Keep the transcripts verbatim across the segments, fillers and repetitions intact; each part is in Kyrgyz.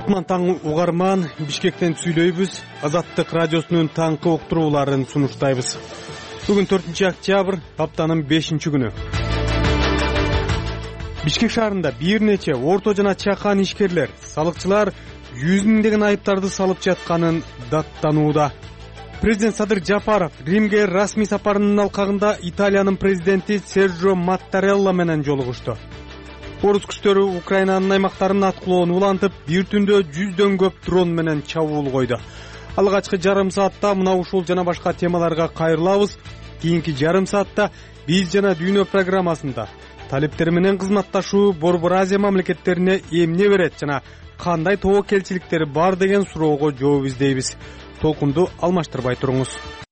Кутман таң угарман, Бишкектен сүйлөйбүз. Азаттык радиосунун таңкы уктурууларын сунуштайбыз. Бүгүн төртүнчү октябрь, аптанын бешинчи күнү. Бишкек шаарында бир нече орто жана чакан ишкерлер, салыкчылар жүз миңдеген айыптарды салып жатканын даттанууда. Президент Садыр Жапаров Римге расмий сапарынын алкагында Италиянын президенти Серджо Маттарелла менен жолугушту. Орус күчтөрү Украинанын аймактарын аткылоон улантып, бир түндө жүздөн көп дрон менен чабуул койду. Алгачкы жарым саатта мына ушул жана башка темаларга кайрылабыз. Кийинки жарым саатта биз жана дүйнө программасында талептер менен кызматташуу Борбор Азия мамлекеттерине эмне берет жана кандай тобокелчиликтери бар деген суроого жооп издейбиз. Толкунду алмаштырбай туруңуз.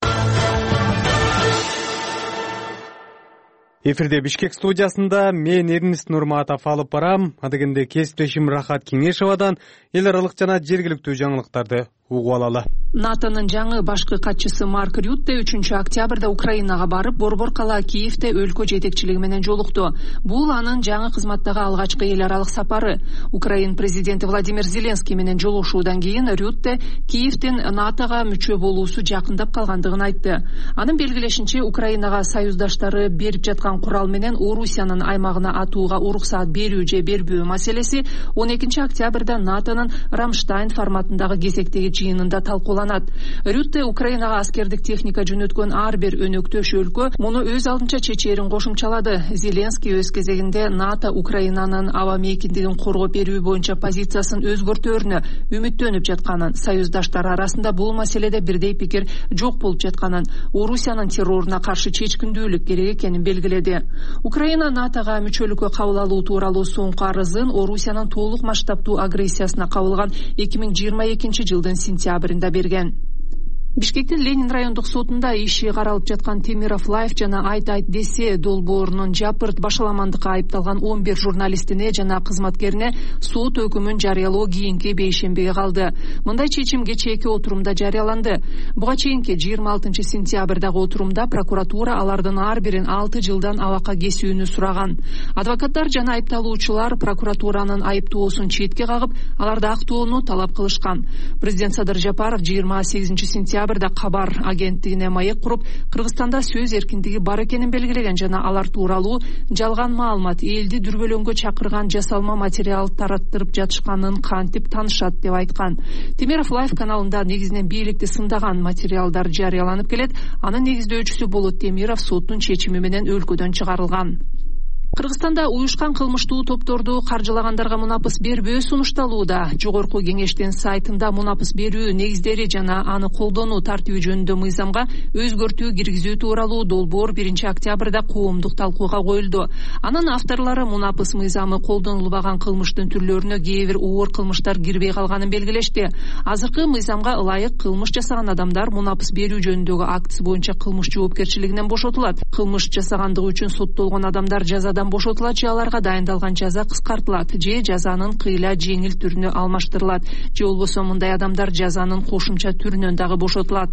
Эфирде Бишкек студиясында мен Эрнист Нурматов алып барам. Адегенде кесиптешим Рахат Кеңешовадан эл аралык жана жергиликтүү жаңылыктарды угуп алалы. НАТОнун жаңы башкы катчысы Марк Рютте үчүнчү октябрда Украинага барып, борбор кала Киевде өлкө жетекчилиги менен жолукту. Бул анын жаңы кызматтагы алгачкы эл аралык сапары. Украин президенти Владимир Зеленский менен жолугушуудан кийин Рютте Киевдин НАТОга мүчө болуусу жакындап калгандыгын айтты. Анын белгилешинче, Украинага союздаштары берип жаткан курал менен Орусиянын аймагына атууга уруксаат берүү же бербөө маселеси он экинчи октябрда НАТОнун Рамштайн форматындагы кезектеги жыйынында талкууланат. Рютте Украинага аскердик техника жөнөткөн ар бир өнөктөш өлкө муну өз алдынча чечерин кошумчалады. Зеленский өз кезегинде НАТО Украинанын аба мейкиндигин коргоп берүү боюнча позициясын өзгөртөөрүнө үмүттөнүп жатканын, союздаштар арасында бул маселеде бирдей пикир жок болуп жатканын, Орусиянын терроруна каршы чечкиндүүлүк керек экенин белгиледи. Украина НАТОга мүчөлүккө кабыл алуу тууралуу соңку арызын Орусиянын толук масштабтуу агрессиясына кабылган эки миң жыйырма экинчи жылдын сентябрында берген. Бишкектин Ленин райондук сотунда иши каралып жаткан Темиров Лайф жана Айт Айт десе долбоорунун жапырт башаламандыкка айыпталган он бир журналистине жана кызматкерине сот өкүмүн жарыялоо кийинки бейшембиге калды. Мындай чечим кечээки отурумда жарыяланды. Буга чейинки жыйырма алтынчы сентябрдагы отурумда прокуратура алардын ар бирин алты жылдан абакка кесүүнү сураган. Адвокаттар жана айыпталуучулар прокуратуранын айыптоосун четке кагып, аларды актоону талап кылышкан. Президент Садыр Жапаров жыйырма сегизинчи сентябрда Кабар агенттигине маек куруп, Кыргызстанда сөз эркиндиги бар экенин белгилеген жана алар тууралуу жалган маалымат, элди дүрбөлөңгө чакырган жасалма материал тараттырып жатышканын кантип таанышат деп айткан. Темиров Лайф каналында негизинен бийликти сындаган материалдар жарыяланып келет. Анын негиздөөчүсү Болот Темиров соттун чечими менен өлкөдөн чыгарылган. Кыргызстанда уюшкан кылмыштуу топторду каржылагандарга мунапыс бербөө сунушталууда. Жогорку кеңештин сайтында мунапыс берүү негиздери жана аны колдонуу тартиби жөнүндө мыйзамга өзгөртүү киргизүү тууралуу долбоор биринчи октябрда коомдук талкууга коюлду. Анын авторлору мунапыс мыйзамы колдонулбаган кылмыштын түрлөрүнө кээ бир оор кылмыштар кирбей калганын белгилешти. Азыркы мыйзамга ылайык кылмыш жасаган адамдар мунапыс берүү жөнүндөгү актысы боюнча кылмыш жоопкерчилигинен бошотулат. Кылмыш жасагандыгы үчүн соттолгон адамдар жазадан бошотулат же аларга дайындалган жаза кыскартылат, же жазанын кыйла жеңил түрүнө алмаштырылат, же болбосо мындай адамдар жазанын кошумча түрүнөн дагы бошотулат.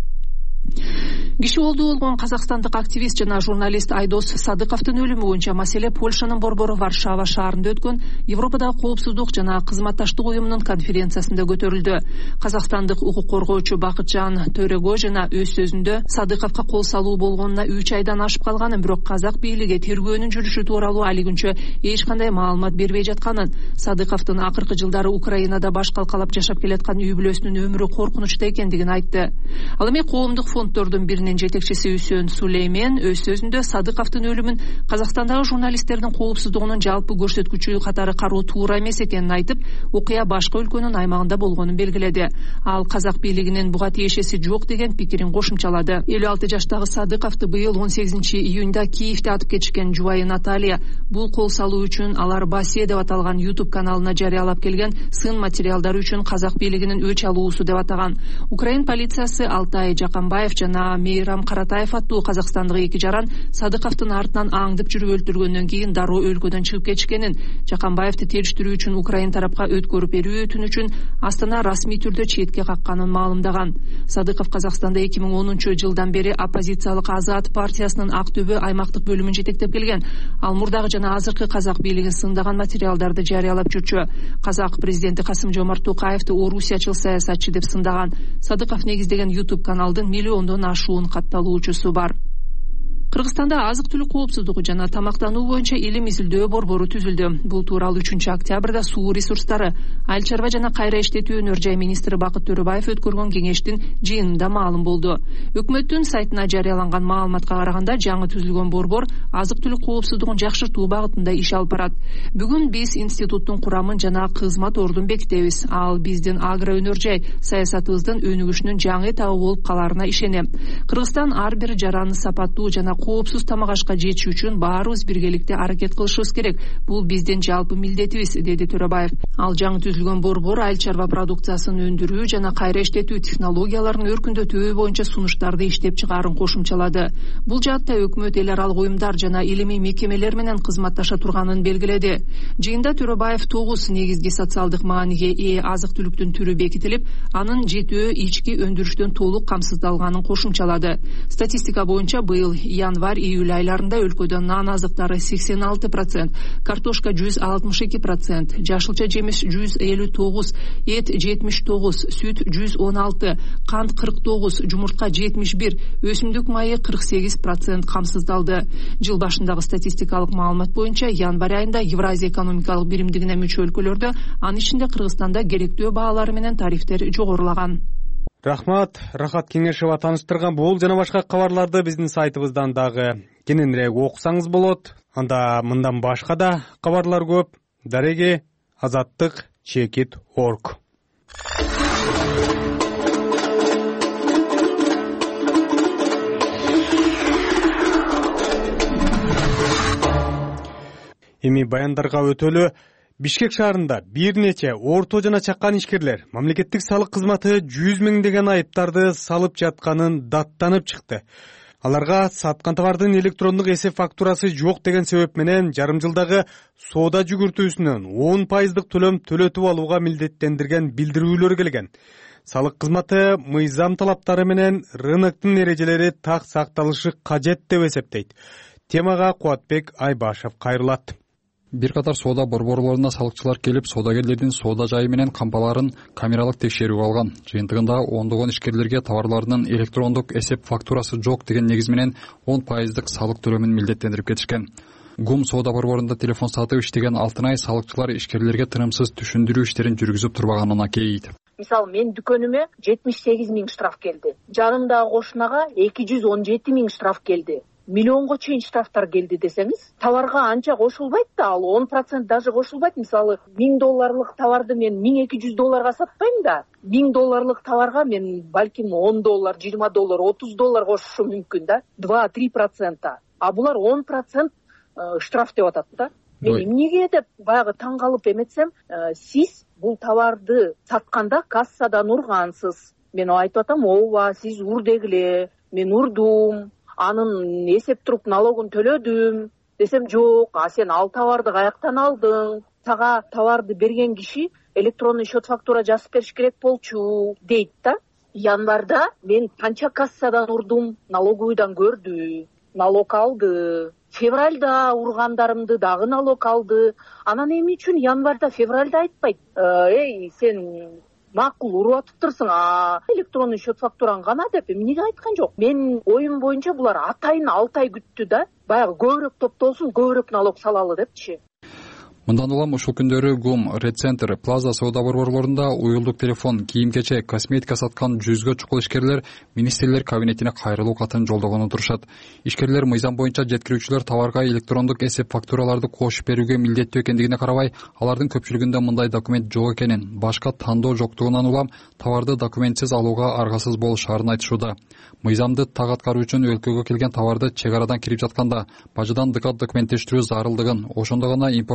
Киши олду болгон казакстандык активист жана журналист Айдос Садыковдун өлүмү боюнча маселе Польшанын борбору Варшава шаарында өткөн Европадагы коопсуздук жана кызматташтык уюмунун конференциясында көтөрүлдү. Казакстандык укук коргоочу Бакытжан Төрөгө жана өз сөзүндө Садыковго кол салуу болгонуна үч айдан ашып калганын, бирок казак бийлиги тергөөнүн жүрүшү тууралуу али күнчө эч кандай маалымат бербей жатканын, Садыковдун акыркы жылдары Украинада баш калкалап жашап келаткан үй бүлөсүнүн өмүрү коркунучта экендигин айтты. Ал эми коомдук фонддордун биринин жетекчиси Үсөн Сулеймен өз сөзүндө Садыковдун өлүмүн Казакстандагы журналисттердин коопсуздугунун жалпы көрсөткүчү катары кароо туура эмес экенин айтып, окуя башка өлкөнүн аймагында болгонун белгиледи. Ал казак бийлигинин буга тиешеси жок деген пикирин кошумчалады. элүү алты жаштагы Садыковду быйыл он сегизинчи июнда Киевде атып кетишкен жубайы Наталья бул кол салуу үчүн алар Басия деп аталган YouTube каналына жарыялап келген сын материалдар үчүн казак бийлигинин өч алуусу деп атаган. Украин полициясы Алтай Жаканбаев жана Мейрам Каратаев аттуу казакстандык эки жаран Садыковдун артынан аңдып жүрүп өлтүргөндөн кийин дароо өлкөдөн чыгып кетишкенин, Жаканбаевди териштирүү үчүн Украин тарапка өткөрүп берүү өтүнүчүн Астана расмий түрдө четке какканын маалымдаган. Садыков Казакстанда эки миң онунчу жылдан бери оппозициялык Азат партиясынын Ак Төбө аймактык бөлүмүн жетектеп келген. Ал мурдагы жана азыркы казак бийлигин сындаган материалдарды жарыялап жүрчү. Казак президенти Касым-Жомарт Токаевди орусиячыл саясатчы деп сындаган. Садыков негиздеген YouTube каналдын миллиондон ашуун катталуучусу бар. Кыргызстанда азык-түлүк коопсуздугу жана тамактануу боюнча илим изилдөө борбору түзүлдү. Бул тууралуу үчүнчү октябрда суу ресурстары, айыл чарба жана кайра иштетүү өнөр жай министри Бакыт Төрөбаев өткөргөн кеңештин жыйынында маалым болду. Өкмөттүн сайтына жарыяланган маалыматка караганда, жаңы түзүлгөн борбор азык-түлүк коопсуздугун жакшыртуу багытында иш алып барат. Бүгүн биз институттун курамын жана кызмат ордун бекитебиз. Ал биздин агро өнөр жай саясатыбыздын өнүгүшүнүн жаңы этабы болуп каларына ишенем. Кыргызстан ар бир жараны сапаттуу жана коопсуз тамак ашка жетишүү үчүн баарыбыз биргеликте аракет кылышыбыз керек. Бул биздин жалпы милдетибиз, деди Төрөбаев. Ал жаңы түзүлгөн борбор айыл чарба продукциясын өндүрүү жана кайра иштетүү технологияларын өркүндөтүү боюнча сунуштарды иштеп чыгаарын кошумчалады. Бул жаатта өкмөт эл аралык уюмдар жана илимий мекемелер менен кызматташа турганын белгиледи. Жыйында Төрөбаев тогуз негизги социалдык мааниге ээ азык-түлүктүн түрү бекитилип, анын жетөө ички өндүрүштөн толук камсыздалганын кошумчалады. Статистика боюнча быйыл январь-июль айларында өлкөдө нан азыктары сексен алты процент, картошка жүз алтымыш эки процент, жашылча жемиш жүз элүү тогуз, эт жетимиш тогуз, сүт жүз он алты, кант кырк тогуз, жумуртка жетимиш бир, өсүмдүк майы кырк сегиз процент камсыздалды. Жыл башындагы статистикалык маалымат боюнча январь айында Евразия экономикалык биримдигине мүчө өлкөлөрдө, анын ичинде Кыргызстанда керектөө баалары менен тарифтер жогорулаган. Рахмат, Рахат Кеңешова тааныштырган. Бул жана башка кабарларды биздин сайтыбыздан дагы кененирээк окусаңыз болот. Анда мындан башка да кабарлар көп. Дареги азаттык чекит точка орг. Эми баяндарга өтөлү. Бишкек шаарында бир нече орто жана чакан ишкерлер мамлекеттик салык кызматы жүз миңдеген айыптарды салып жатканын даттанып чыкты. Аларга саткан товардын электрондук эсеп фактурасы жок деген себеп менен жарым жылдагы соода жүгүртүүсүнөн он пайыздык төлөм төлөтүп алууга милдеттендирген билдирүүлөр келген. Салык кызматы мыйзам талаптары менен рыноктун эрежелери так сакталышы кажет деп эсептейт. Темага Кубатбек Айбашев кайрылат. Бир катар соода борборлоруна салыкчылар келип, соодагерлердин соода жайы менен кампаларын камералык текшерүүгө алган. Жыйынтыгында ондогон ишкерлерге товарларынын электрондук эсеп фактурасы жок деген негиз менен он пайыздык салык төлөмүн милдеттендирип кетишкен. ГУМ соода борборунда телефон сатып иштеген Алтынай салыкчылар ишкерлерге тынымсыз түшүндүрүү иштерин жүргүзүп турбаганына кейийт. Мисалы, мен дүкөнүмө жетимиш сегиз миң штраф келди. Жарымдагы кошунага эки жүз он жети миң штраф келди. Миллионго чейин штрафтар келди десеңиз, товарга анча кошулбайт да, ал он процент даже кошулбайт. Мисалы, миң долларлык товарды мен миң эки жүз долларга сатпайм да, миң долларлык товарга мен балким он доллар, жыйырма доллар, отуз доллар кошушум мүмкүн да, два-три процента. А булар он процент штраф деп атат да. Мен эмнеге деп баягы таң калып эметсем, сиз бул товарды сатканда кассадан ургансыз. Мен айтып атам, ооба, сиз урдегиле. Мен урдум. Анын эсеп туруп налогун төлөдүм десем, жок, а сен ал товарды каяктан алдың? Сага товарды берген киши электронный счет фактура жазып бериш керек болчу дейт да. Январда мен канча кассадан урдум, налоговыйдан көрдү, налог алды. Февральда ургандарымды дагы налог алды. Анан эмне үчүн январда, февральда айтпайт? Эй, сен макул уруп атыптырсың, а электронный счет фактураң гана деп эмнеге айткан жок? Мен оюм боюнча булар атайын алты ай күттү да, баягы көбүрөөк топтолсун, көбүрөөк налог салалы депчи. Мындан улам ушул күндөрү ГУМ, Ред Центр, Плаза соода борборлорунда уюлдук телефон, кийим-кечек, косметика саткан жүзгө чукул ишкерлер министрлер кабинетине кайрылуу катын жолдогону турушат. Ишкерлер мыйзам боюнча жеткирүүчүлөр товарга электрондук эсеп фактураларды кошуп берүүгө милдеттүү экендигине карабай, алардын көпчүлүгүндө мындай документ жок экенин, башка тандоо жоктугунан улам товарды документсиз алууга аргасыз болушаарын айтышууда. Мыйзамды так аткаруу үчүн өлкөгө келген товарды чек арадан кирип жатканда бажыдан дыкат документтештирүү зарылдыгын, ошондо гана импортчуларда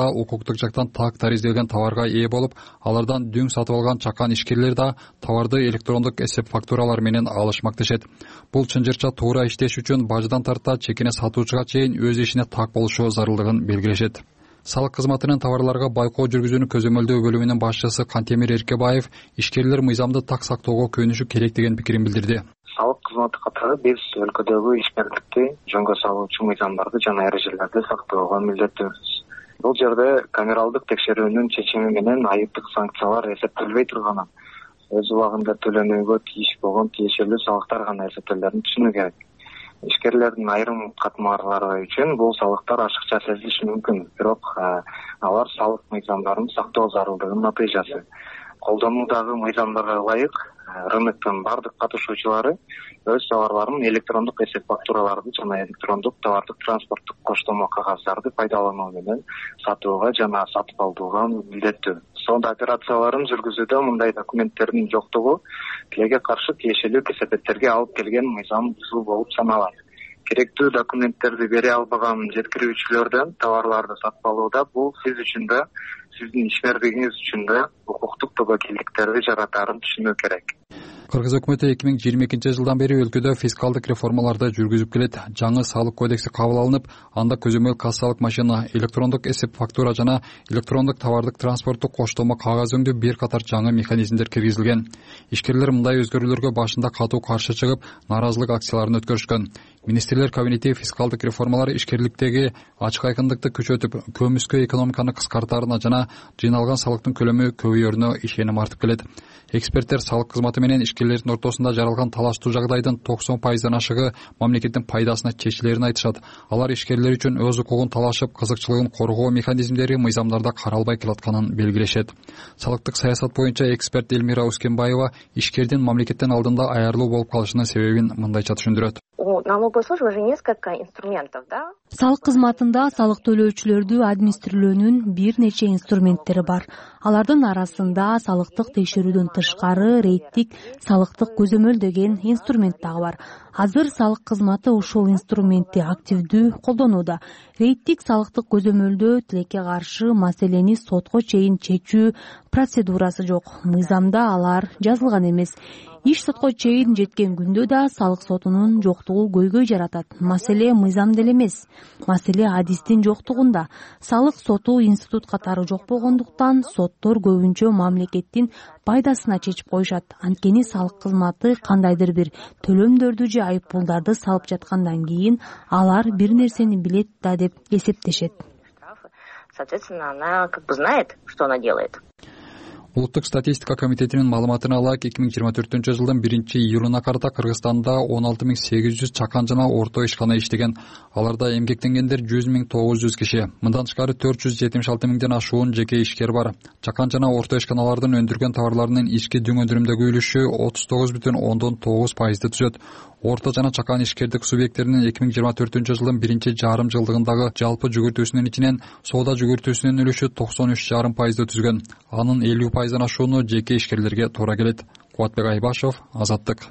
да укуктук жактан так таризделген товарга ээ болуп, алардан дүң сатып алган чакан ишкерлер да товарды электрондук эсеп фактуралар менен алышмак дешет. Бул чынжырча туура иштеш үчүн баждан тарта чекине сатуучуга чейин өз ишине так болушу зарылдыгын белгилешет. Салык кызматынын товарларга байкоо жүргүзүүнү көзөмөлдөө бөлүмүнүн башчысы Кантемир Эркебаев ишкерлер мыйзамды так сактоого көнүшү керек деген пикирин билдирди. Салык кызматы катары биз өлкөдөгү ишмердикти жөнгө салуучу мыйзамдарды жана эрежелерди сактоого милдеттүүбүз. Бул жерде камералдык текшерүүнүн чечими менен айыптык санкциялар эсептелбей турганын, өз убагында төлөнүүгө тийиш болгон тиешелүү салыктар гана эсептелерин түшүнүү керек. Ишкерлердин айрым катмарлары үчүн бул салыктар ашыкча сезилиши мүмкүн, бирок алар салык мыйзамдарын сактоо зарылдыгынын натыйжасы. Колдонуудагы мыйзамдарга ылайык рыноктун бардык катышуучулары өз товарларын электрондук эсеп фактураларды жана электрондук товардык транспорттук коштомо кагаздарды пайдалануу менен сатууга жана сатып алууга милдеттүү. Сонда операцияларын жүргүзүүдө мындай документтердин жоктугу тилеге каршы тиешелүү кесепеттерге алып келген мыйзам бузуу болуп саналат. Керектүү документтерди бере албаган жеткирүүчүлөрдөн товарларды сатып алууда бул сиз үчүн да, сиздин ишмердигиңиз үчүн да укуктук тобокелдиктерди жаратаарын түшүнүү керек. Кыргыз өкмөтү эки миң жыйырма экинчи жылдан бери өлкөдө фискалдык реформаларды жүргүзүп келет. Жаңы салык кодекси кабыл алынып, анда көзөмөл кассалык машина, электрондук эсеп фактура жана электрондук товардык транспорттук коштомо кагаз өңдүү бир катар жаңы механизмдер киргизилген. Ишкерлер мындай өзгөрүүлөргө башында катуу каршы чыгып, нааразылык акцияларын өткөрүшкөн. Министрлер кабинети фискалдык реформалар ишкерликтеги ачык айкындыкты күчөтүп, көмүскө экономиканы кыскартаарына жана жыйналган салыктын көлөмү көбөйөрүнө ишеним артып келет. Эксперттер салык кызматы менен ишкерлердин ортосунда жаралган талаштуу жагдайдын токсон пайыздан ашыгы мамлекеттин пайдасына чечилерин айтышат. Алар ишкерлер үчүн өз укугун талашып, кызыкчылыгын коргоо механизмдери мыйзамдарда каралбай келатканын белгилешет. Салыктык саясат боюнча эксперт Элмира Ускенбаева ишкердин мамлекеттин алдында аярлуу болуп калышынын себебин мындайча түшүндүрөт. У налогослужбы же несколько инструментов, да? Салык кызматында салык төлөөчүлөрдү администрирөөнүн бир нече инструменттери бар. Алардын арасында салыктык текшерүүдөн тышкары рейдтик салыктык көзөмөл деген инструмент дагы бар. Азыр салык кызматы ушул инструментти активдүү колдонууда. Рейдтик салыктык көзөмөлдө тилекке каршы маселени сотко чейин чечүү процедурасы жок. Мыйзамда алар жазылган эмес. Иш сотко чейин жеткен күндө да салык сотунун жоктугу көйгөй жаратат. Маселе мыйзамда эле эмес. Маселе адистин жоктугунда. Салык соту институт катары жок болгондуктан соттор көбүнчө мамлекеттин пайдасына чечип коюшат. Анткени салык кызматы кандайдыр бир төлөмдөрдү же айыппулдарды салып жаткандан кийин алар бир нерсени билет да деп эсептешет. Соответственно, она как бы знает, что она делает. Улуттук статистика комитетинин маалыматына ылайык эки миң жыйырма төртүнчү жылдын биринчи июлуна карата Кыргызстанда он алты миң сегиз жүз чакан жана орто ишкана иштеген. Аларда эмгектенгендер жүз миң тогуз жүз киши. Мындан тышкары төрт жүз жетимиш алты миңден ашуун жеке ишкер бар. Чакан жана орто ишканалардын өндүргөн товарларынын ички дүң өндүрүмдөгү үлүшү отуз тогуз бүтүн ондон тогуз пайызды түзөт. Орто жана чакан ишкердик субъекттеринин эки миң жыйырма төртүнчү жылдын биринчи жарым жылдыгындагы жалпы жүгүртүүсүнүн ичинен соода жүгүртүүсүнүн үлүшү токсон үч жарым пайызды түзгөн. Анын элүү пайыздан ашууну жеке ишкерлерге туура келет. Кубатбек Айбашев, Азаттык.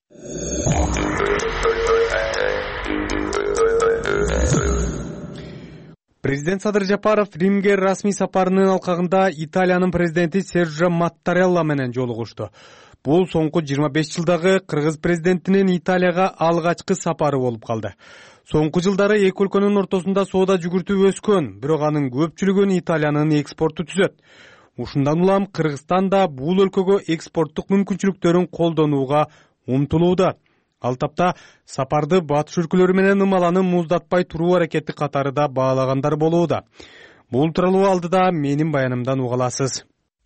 Президент Садыр Жапаров Римге расмий сапарынын алкагында Италиянын президенти Серджо Маттарелла менен жолугушту. Бул соңку жыйырма беш жылдагы кыргыз президентинин Италияга алгачкы сапары болуп калды. Соңку жылдары эки өлкөнүн ортосунда соода жүгүртүү өскөн, бирок анын көпчүлүгүн Италиянын экспорту түзөт. Ушундан улам Кыргызстан да бул өлкөгө экспорттук мүмкүнчүлүктөрүн колдонууга умтулууда. Ал тапта сапарды батыш өлкөлөрү менен ымаланы муздатпай туруу аракети катары да баалагандар болууда. Бул тууралуу алдыда менин баянымдан уга аласыз.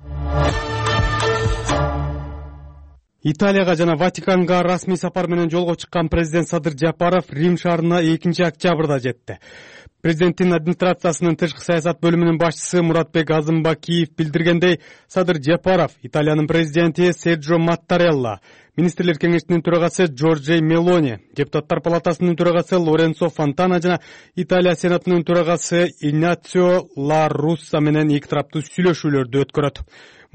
Италияга жана Ватиканга расмий сапар менен жолго чыккан президент Садыр Жапаров Рим шаарына экинчи октябрда жетти. Президенттин администрациясынын тышкы саясат бөлүмүнүн башчысы Муратбек Азымбакиев билдиргендей, Садыр Жапаров Италиянын президенти Серджо Маттарелла, Министрлер кеңешинин төрагасы Джорджей Мелони, депутаттар палатасынын төрагасы Лоренцо Фонтана жана Италия сенатынын төрагасы Игнацио Ла Русса менен эки тараптуу сүйлөшүүлөрдү өткөрөт.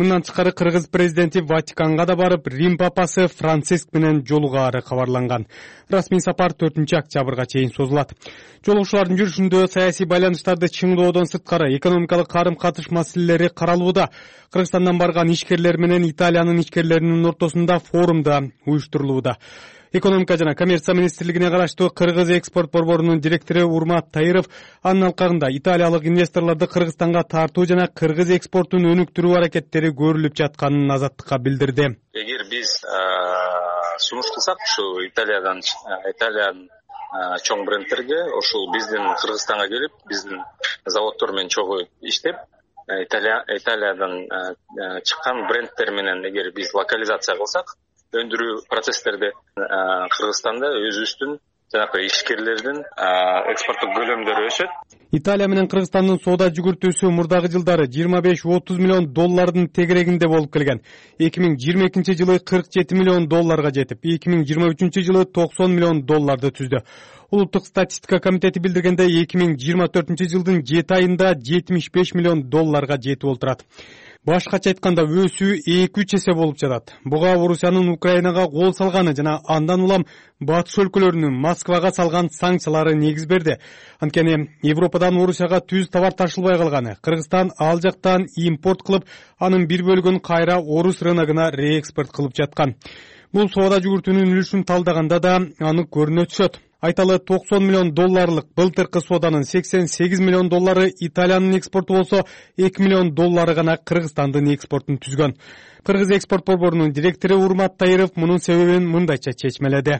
Мындан тышкары Кыргыз президенти Ватиканга да барып, Рим папасы Франциск менен жолугаары кабарланган. Расмий сапар төртүнчү октябрга чейин созулат. Жолугушуулардын жүрүшүндө саясий байланыштарды чыңдоодон сырткары экономикалык карым-катыш маселелери каралууда. Кыргызстандан барган ишкерлер менен Италиянын ишкерлеринин ортосунда форум да уюштурулууда. Экономика жана коммерция министрлигине караштуу Кыргыз экспорт борборунун директору Урмат Тайыров анын алкагында италиялык инвесторлорду Кыргызстанга тартуу жана кыргыз экспортун өнүктүрүү аракеттери көрүлүп жатканын Азаттыкка билдирди. Эгер биз сунуш кылсак, ушу Италиядан Италиянын чоң брендтерге ушул биздин Кыргызстанга келип, биздин заводдор менен чогуу иштеп, Италиядан чыккан брендтер менен эгер биз локализация кылсак, өндүрүү процесстерди Кыргызстанда өзүбүздүн жанагы ишкерлердин экспорттук көлөмдөрү өсөт. Италия менен Кыргызстандын соода жүгүртүүсү мурдагы жылдары жыйырма беш отуз миллион доллардын тегерегинде болуп келген. эки миң жыйырма экинчи жылы кырк жети миллион долларга жетип, эки миң жыйырма үчүнчү жылы токсон миллион долларды түздү. Улуттук статистика комитети билдиргендей, эки миң жыйырма төртүнчү жылдын жети айында жетимиш беш миллион долларга жетип олтурат. Башкача айтканда өсүү эки үч эсе болуп жатат. Буга Орусиянын Украинага кол салганы жана андан улам батыш өлкөлөрүнүн Москвага салган санкциялары негиз берди. Анткени Европадан Орусияга түз товар ташылбай калганы, Кыргызстан ал жактан импорт кылып, анын бир бөлүгүн кайра орус рыногуна реэкспорт кылып жаткан. Бул соода жүгүртүүнүн үлүшүн талдаганда да анык көрүнө түшөт. Айталы токсон миллион долларлык былтыркы сооданын сексен сегиз миллион доллары Италиянын экспорту болсо, эки миллион доллары гана Кыргызстандын экспортун түзгөн. Кыргыз экспорт борборунун директору Урмат Тайыров мунун себебин мындайча чечмеледи.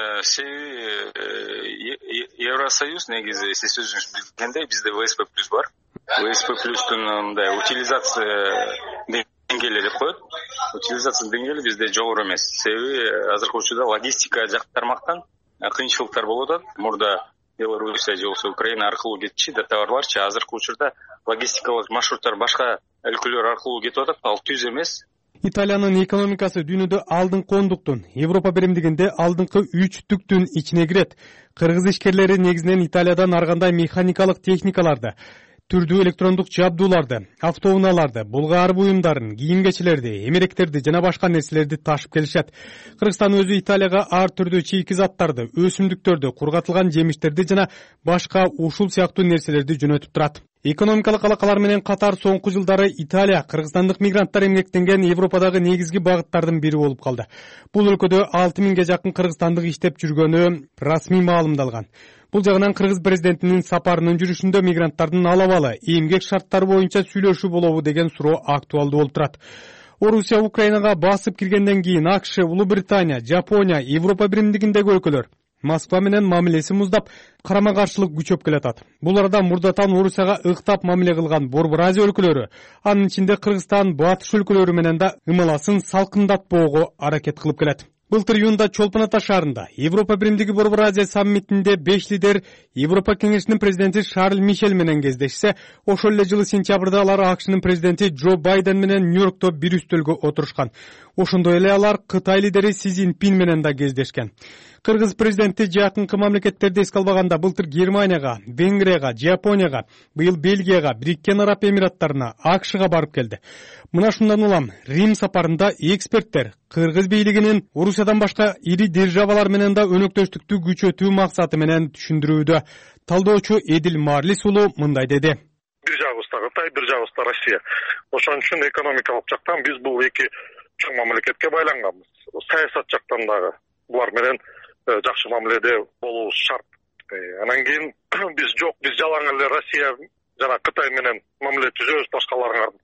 Евросоюз негизи сиз өзүңүз билгендей бизде вэ эс пэ плюс бар. вэ эс пэ плюстун мындай утилизация деңгээли деп коет. Утилизация деңгээли бизде жогору эмес. Себеби азыркы учурда логистика жак тармактан кыйынчылыктар болуп атат. Мурда Белоруссия же болсо Украина аркылуу кетчү да товарларчы азыркы учурда логистикалык маршруттар башка өлкөлөр аркылуу кетип атат. Ал түз эмес. Италиянын экономикасы дүйнөдө алдыңкы ондуктун, Европа биримдигинде алдыңкы үчтүктүн ичине кирет. Кыргыз ишкерлери негизинен Италиядан ар кандай механикалык техникаларды, түрдүү электрондук жабдууларды, автоунааларды, булгаар буюмдарын, кийим-кечилерди, эмеректерди жана башка нерселерди ташып келишет. Кыргызстан өзү Италияга ар түрдүү чийки заттарды, өсүмдүктөрдү, кургатылган жемиштерди жана башка ушул сыяктуу нерселерди жөнөтүп турат. Экономикалык алакалар менен катар соңку жылдары Италия кыргызстандык мигранттар эмгектенген Европадагы негизги багыттардын бири болуп калды. Бул өлкөдө алты миңге жакын кыргызстандык иштеп жүргөнү расмий маалымдалган. Бул жагынан Кыргыз президентинин сапарынын жүрүшүндө мигранттардын алабалы эмгек шарттары боюнча сүйлөшүү болобу деген суроо актуалдуу болуп турат. Орусия Украинага басып киргенден кийин АКШ, Улуу Британия, Жапония, Европа биримдигиндеги өлкөлөр Москва менен мамилеси муздап, карама-каршылык күчөп келатат. Бул арада мурдатан Орусияга ыктап мамиле кылган Борбор Азия өлкөлөрү, анын ичинде Кыргызстан, батыш өлкөлөрү менен да ымыласын салкындатпоого аракет кылып келет. Былтыр июнда Чолпон Ата шаарында Европа биримдиги Борбор Азия саммитинде беш лидер Европа кеңешинин президенти Шарль Мишель менен кездешсе, ошол эле жылы сентябрда алар АКШнын президенти Джо Байден менен Нью-Йоркто бир үстөлгө отурушкан. Ошондой эле алар Кытай лидери Си Цзиньпин менен да кездешкен. Кыргыз президенти жакынкы мамлекеттерди эске албаганда былтыр Германияга, Венгрияга, Жапонияга, быйыл Бельгияга, Бириккен Араб Эмираттарына, АКШга барып келди. Мына шундан улам Рим сапарында эксперттер Кыргыз бийлигинин Орусиядан башка ири державалар менен да өнөктөштүктү күчөтүү максаты менен түшүндүрүүдө. Талдоочу Эдил Марлис уулу мындай деди. Бир жагыбызда Кытай, бир жагыбызда Россия. Ошон үчүн экономикалык жактан биз бул эки чоң мамлекетке байланганбыз. Саясат жактан дагы булар менен жакшы мамиледе болуубуз шарт. Анан кийин биз жок, биз жалаң эле Россия жана Кытай менен мамиле түзөбүз, башкаларыңар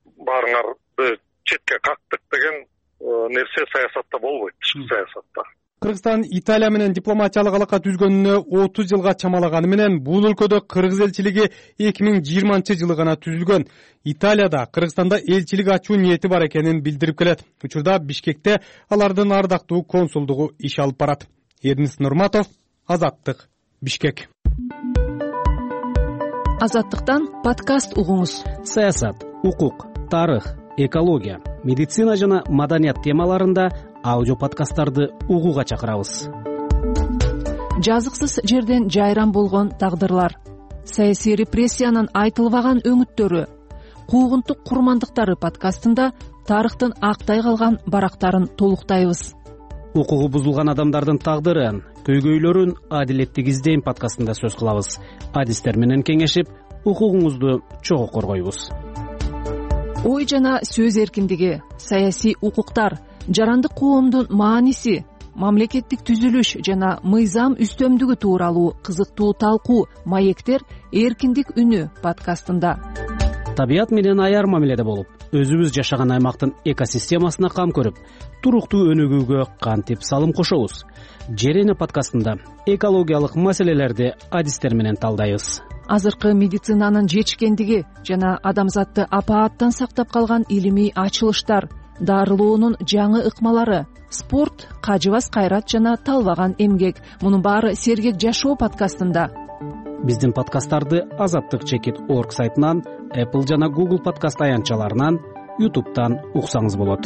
баарыңарды четке кактык деген нерсе саясатта болбойт, тышкы саясатта. Кыргызстан Италия менен дипломатиялык алака түзгөнүнө отуз жылга чамалаганы менен бул өлкөдө Кыргыз элчилиги эки миң жыйырманчы жылы гана түзүлгөн. Италияда Кыргызстанда элчилик ачуу ниети бар экенин билдирип келет. Учурда Бишкекте алардын ардактуу консулдугу иш алып барат. Эрнис Нурматов, Азаттык, Бишкек. Азаттыктан подкаст угуңуз. Саясат, укук, тарых, экология, медицина жана маданият темаларында аудио подкасттарды угууга чакырабыз. Жазыксыз жерден жайран болгон тагдырлар, саясий репрессиянын айтылбаган өңүттөрү, куугунтук курмандыктары подкастында тарыхтын актай калган барактарын толуктайбыз. Укугу бузулган адамдардын тагдырын, көйгөйлөрүн адилеттик издейм подкастында сөз кылабыз. Адистер менен кеңешип, укугуңузду чогуу коргойбуз. Ой жана сөз эркиндиги, саясий укуктар, жарандык коомдун мааниси, мамлекеттик түзүлүш жана мыйзам үстөмдүгү тууралуу кызыктуу талкуу маектер эркиндик үнү подкастында. Табият менен аяр мамиледе болуп, өзүбүз жашаган аймактын экосистемасына кам көрүп, туруктуу өнүгүүгө кантип салым кошобуз? Жер эне подкастында экологиялык маселелерди адистер менен талдайбыз. Азыркы медицинанын жетишкендиги жана адамзатты апааттан сактап калган илимий ачылыштар, дарылоонун жаңы ыкмалары, спорт, кажыбас кайрат жана талбаган эмгек. Мунун баары Сергек жашоо подкастында. Биздин подкасттарды азаттык чекит точка орг сайтынан, Apple жана Google подкаст аянтчаларынан, YouTube'тан уксаңыз болот.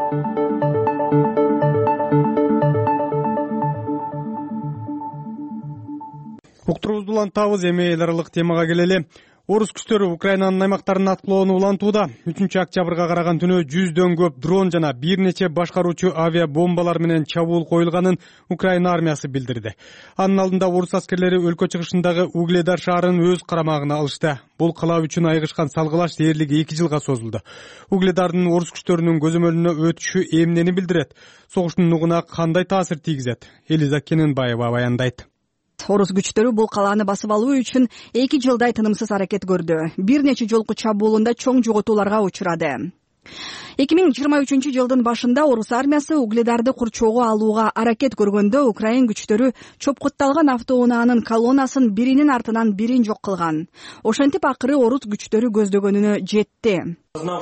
Уктуруубузду улантабыз, эми эл аралык темага келели. Орус күчтөрү Украинанын аймактарын аткылоону улантууда. үчүнчү октябрга караган түнү жүздөн көп дрон жана бир нече башкаруучу авиабомбалар менен чабуул коюлганын Украина армиясы билдирди. Анын алдында орус аскерлери өлкө чыгышындагы Угледар шаарын өз карамагына алышты. Бул кала үчүн айгышкан салгылаш дээрлик эки жылга созулду. Угледардын орус күчтөрүнүн көзөмөлүнө өтүшү эмнени билдирет? Согуштун нугуна кандай таасир тийгизет? Элиза Кененбаева баяндайт. Орус күчтөрү бул калааны басып алуу үчүн эки жылдай тынымсыз аракет көрдү. Бир нече жолку чабуулунда чоң жоготууларга учурады. эки миң жыйырма үчүнчү жылдын башында орус армиясы Угледарды курчоого алууга аракет көргөндө Украин күчтөрү чопкутталган автоунаанын колоннасын биринин артынан бирин жок кылган. Ошентип акыры орус күчтөрү көздөгөнүнө жетти.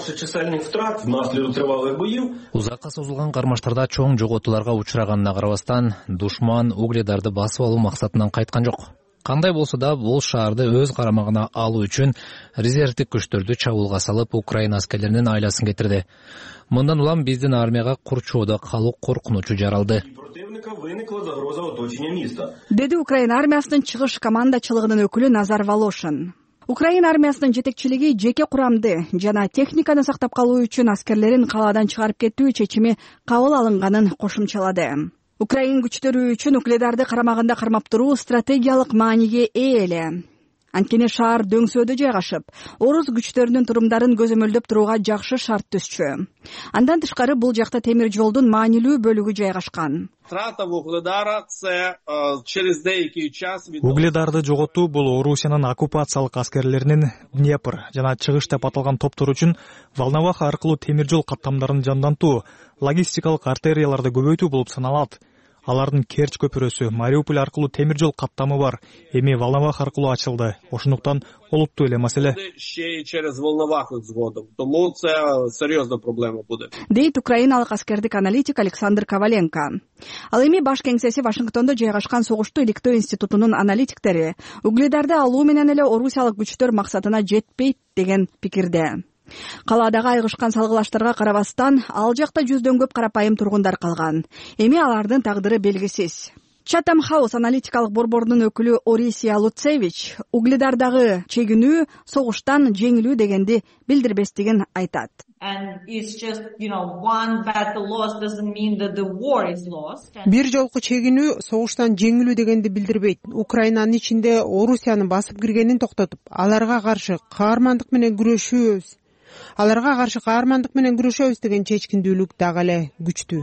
Узакка созулган кармаштарда чоң жоготууларга учураганына карабастан, душман Угледарды басып алуу максатынан кайткан жок. Кандай болсо да, бул шаарды өз карамагына алуу үчүн резервдик күчтөрдү чабуулга салып, Украина аскерлеринин айласын кетирди. Мындан улам биздин армияга курчоодо калуу коркунучу жаралды, деди Украина армиясынын чыгыш командачылыгынын өкүлү Назар Волошин. Украина армиясынын жетекчилиги жеке курамды жана техниканы сактап калуу үчүн аскерлерин калаадан чыгарып кетүү чечими кабыл алынганын кошумчалады. Украин күчтөрү үчүн Угледарды карамагында кармап туруу стратегиялык мааниге ээ эле. Анткени шаар дөңсөөдө жайгашып, орус күчтөрүнүн турумдарын көзөмөлдөп турууга жакшы шарт түзчү. Андан тышкары бул жакта темир жолдун маанилүү бөлүгү жайгашкан. Угледарды жоготуу бул Орусиянын оккупациялык аскерлеринин Днепр жана Чыгыш деп аталган топтор үчүн Волновах аркылуу темир жол каттамдарын жандантуу, логистикалык артерияларды көбөйтүү болуп саналат. Алардын Керч көпүрөсү, Мариуполь аркылуу темир жол каттамы бар. Эми Волновах аркылуу ачылды. Ошондуктан олуттуу эле маселе. Дейт украиналык аскердик аналитик Александр Коваленко. Ал эми баш кеңсеси Вашингтондо жайгашкан согушту иликтөө институтунун аналитиктери Угледарды алуу менен эле орусиялык күчтөр максатына жетпейт деген пикирде. Калаадагы айгышкан салгылаштарга карабастан, ал жакта жүздөн көп карапайым тургундар калган. Эми алардын тагдыры белгисиз. Chatham House аналитикалык борборунун өкүлү Орисия Луцевич Угледардагы чегинүү согуштан жеңилүү дегенди билдирбестигин айтат. Бир жолку чегинүү согуштан жеңилүү дегенди билдирбейт. Украинанын ичинде Орусияны басып киргенин токтотуп, аларга каршы каармандык менен күрөшүүбүз. Аларга каршы каармандык менен күрөшөбүз деген чечкиндүүлүк дагы эле күчтүү.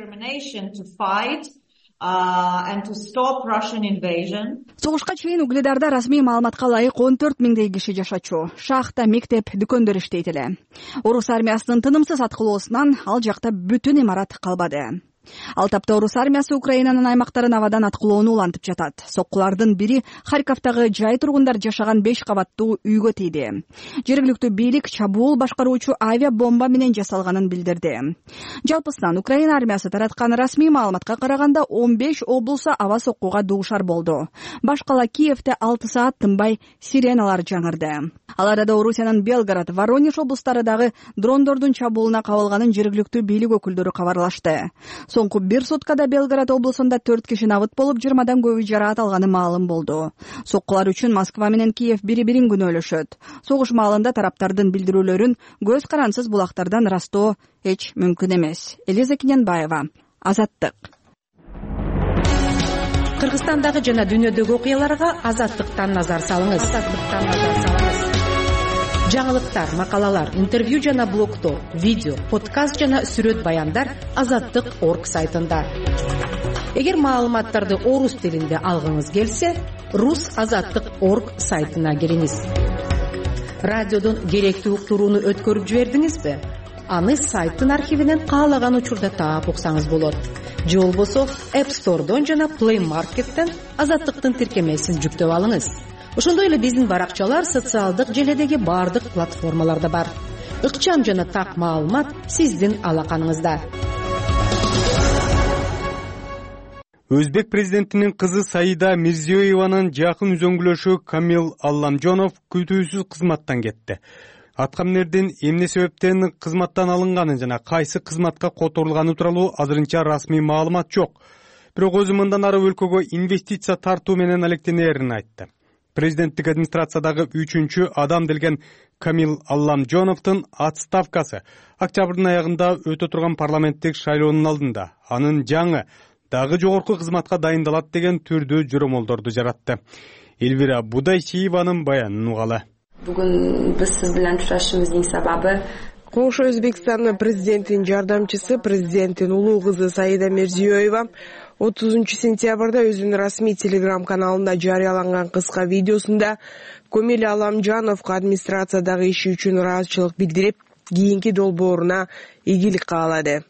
Согушка чейин Угледарда расмий маалыматка ылайык он төрт миңдей киши жашачу. Шахта, мектеп, дүкөндөр иштейт эле. Орус армиясынын тынымсыз аткылоосунан ал жакта бүтүн имарат калбады. Ал тапта орус армиясы Украинанын аймактарын абадан аткылоону улантып жатат. Соккулардын бири Харьковдагы жай тургундар жашаган беш кабаттуу үйгө тийди. Жергиликтүү бийлик чабуул башкаруучу авиабомба менен жасалганын билдирди. Жалпысынан Украина армиясы тараткан расмий маалыматка караганда он беш облусу аба соккуга дуушар болду. Баш кала Киевде алты саат тынбай сиреналар жаңырды. Ал арада Орусиянын Белгород, Воронеж облустары дагы дрондордун чабуулуна кабылганын жергиликтүү бийлик өкүлдөрү кабарлашты. Соңку бир суткада Белгород облусунда төрт киши набыт болуп, жыйырмадан көбү жараат алганы маалым болду. Соккулар үчүн Москва менен Киев бири-бирин күнөөлөшөт. Согуш маалында тараптардын билдирүүлөрүн көз карансыз булактардан ырастоо эч мүмкүн эмес. Элиза Киненбаева, Азаттык. Кыргызстандагы жана дүйнөдөгү окуяларга Азаттыктан назар салыңыз. Азаттыктан назар салыңыз. Жаңылыктар, макалалар, интервью жана блогдор, видео, подкаст жана сүрөт баяндар азаттык точка орг сайтында. Эгер маалыматтарды орус тилинде алгыңыз келсе, рус азаттык точка орг сайтына кириңиз. Радиодон керектүү уктурууну өткөрүп жибердиңизби? Аны сайттын архивинен каалаган учурда таап уксаңыз болот. Же болбосо App Store'дон жана Play Market'тен азаттыктын тиркемесин жүктөп алыңыз. Ошондой эле биздин баракчалар социалдык желедеги бардык платформаларда бар. Ыкчам жана так маалымат сиздин алаканыңызда. Өзбек президентинин кызы Саида Мирзиёеванын жакын үзөңгүлөшү Камил Алламжонов күтүүсүз кызматтан кетти. Аткаминердин эмне себептен кызматтан алынганын жана кайсы кызматка которулганы тууралуу азырынча расмий маалымат жок. Бирок өзү мындан ары өлкөгө инвестиция тартуу менен алектенерин айтты. Президенттик администрациядагы үчүнчү адам делген Камил Алламжоновдун отставкасы октябрдын аягында өтө турган парламенттик шайлоонун алдында анын жаңы дагы жогорку кызматка дайындалат деген түрдүү жоромолдорду жаратты. Элвира Будайчиеванын баянын угалы. Бүгүн биз сиз менен учурашышыбыздын сабабы Кош Өзбекстандын президентинин жардамчысы, президенттин улуу кызы Саида Мирзиёева отузунчу сентябрда өзүнүн расмий телеграм каналында жарыяланган кыска видеосунда Камил Алламжоновго администрациядагы иши үчүн ыраазычылык билдирип, кийинки долбооруна ийгилик каалады.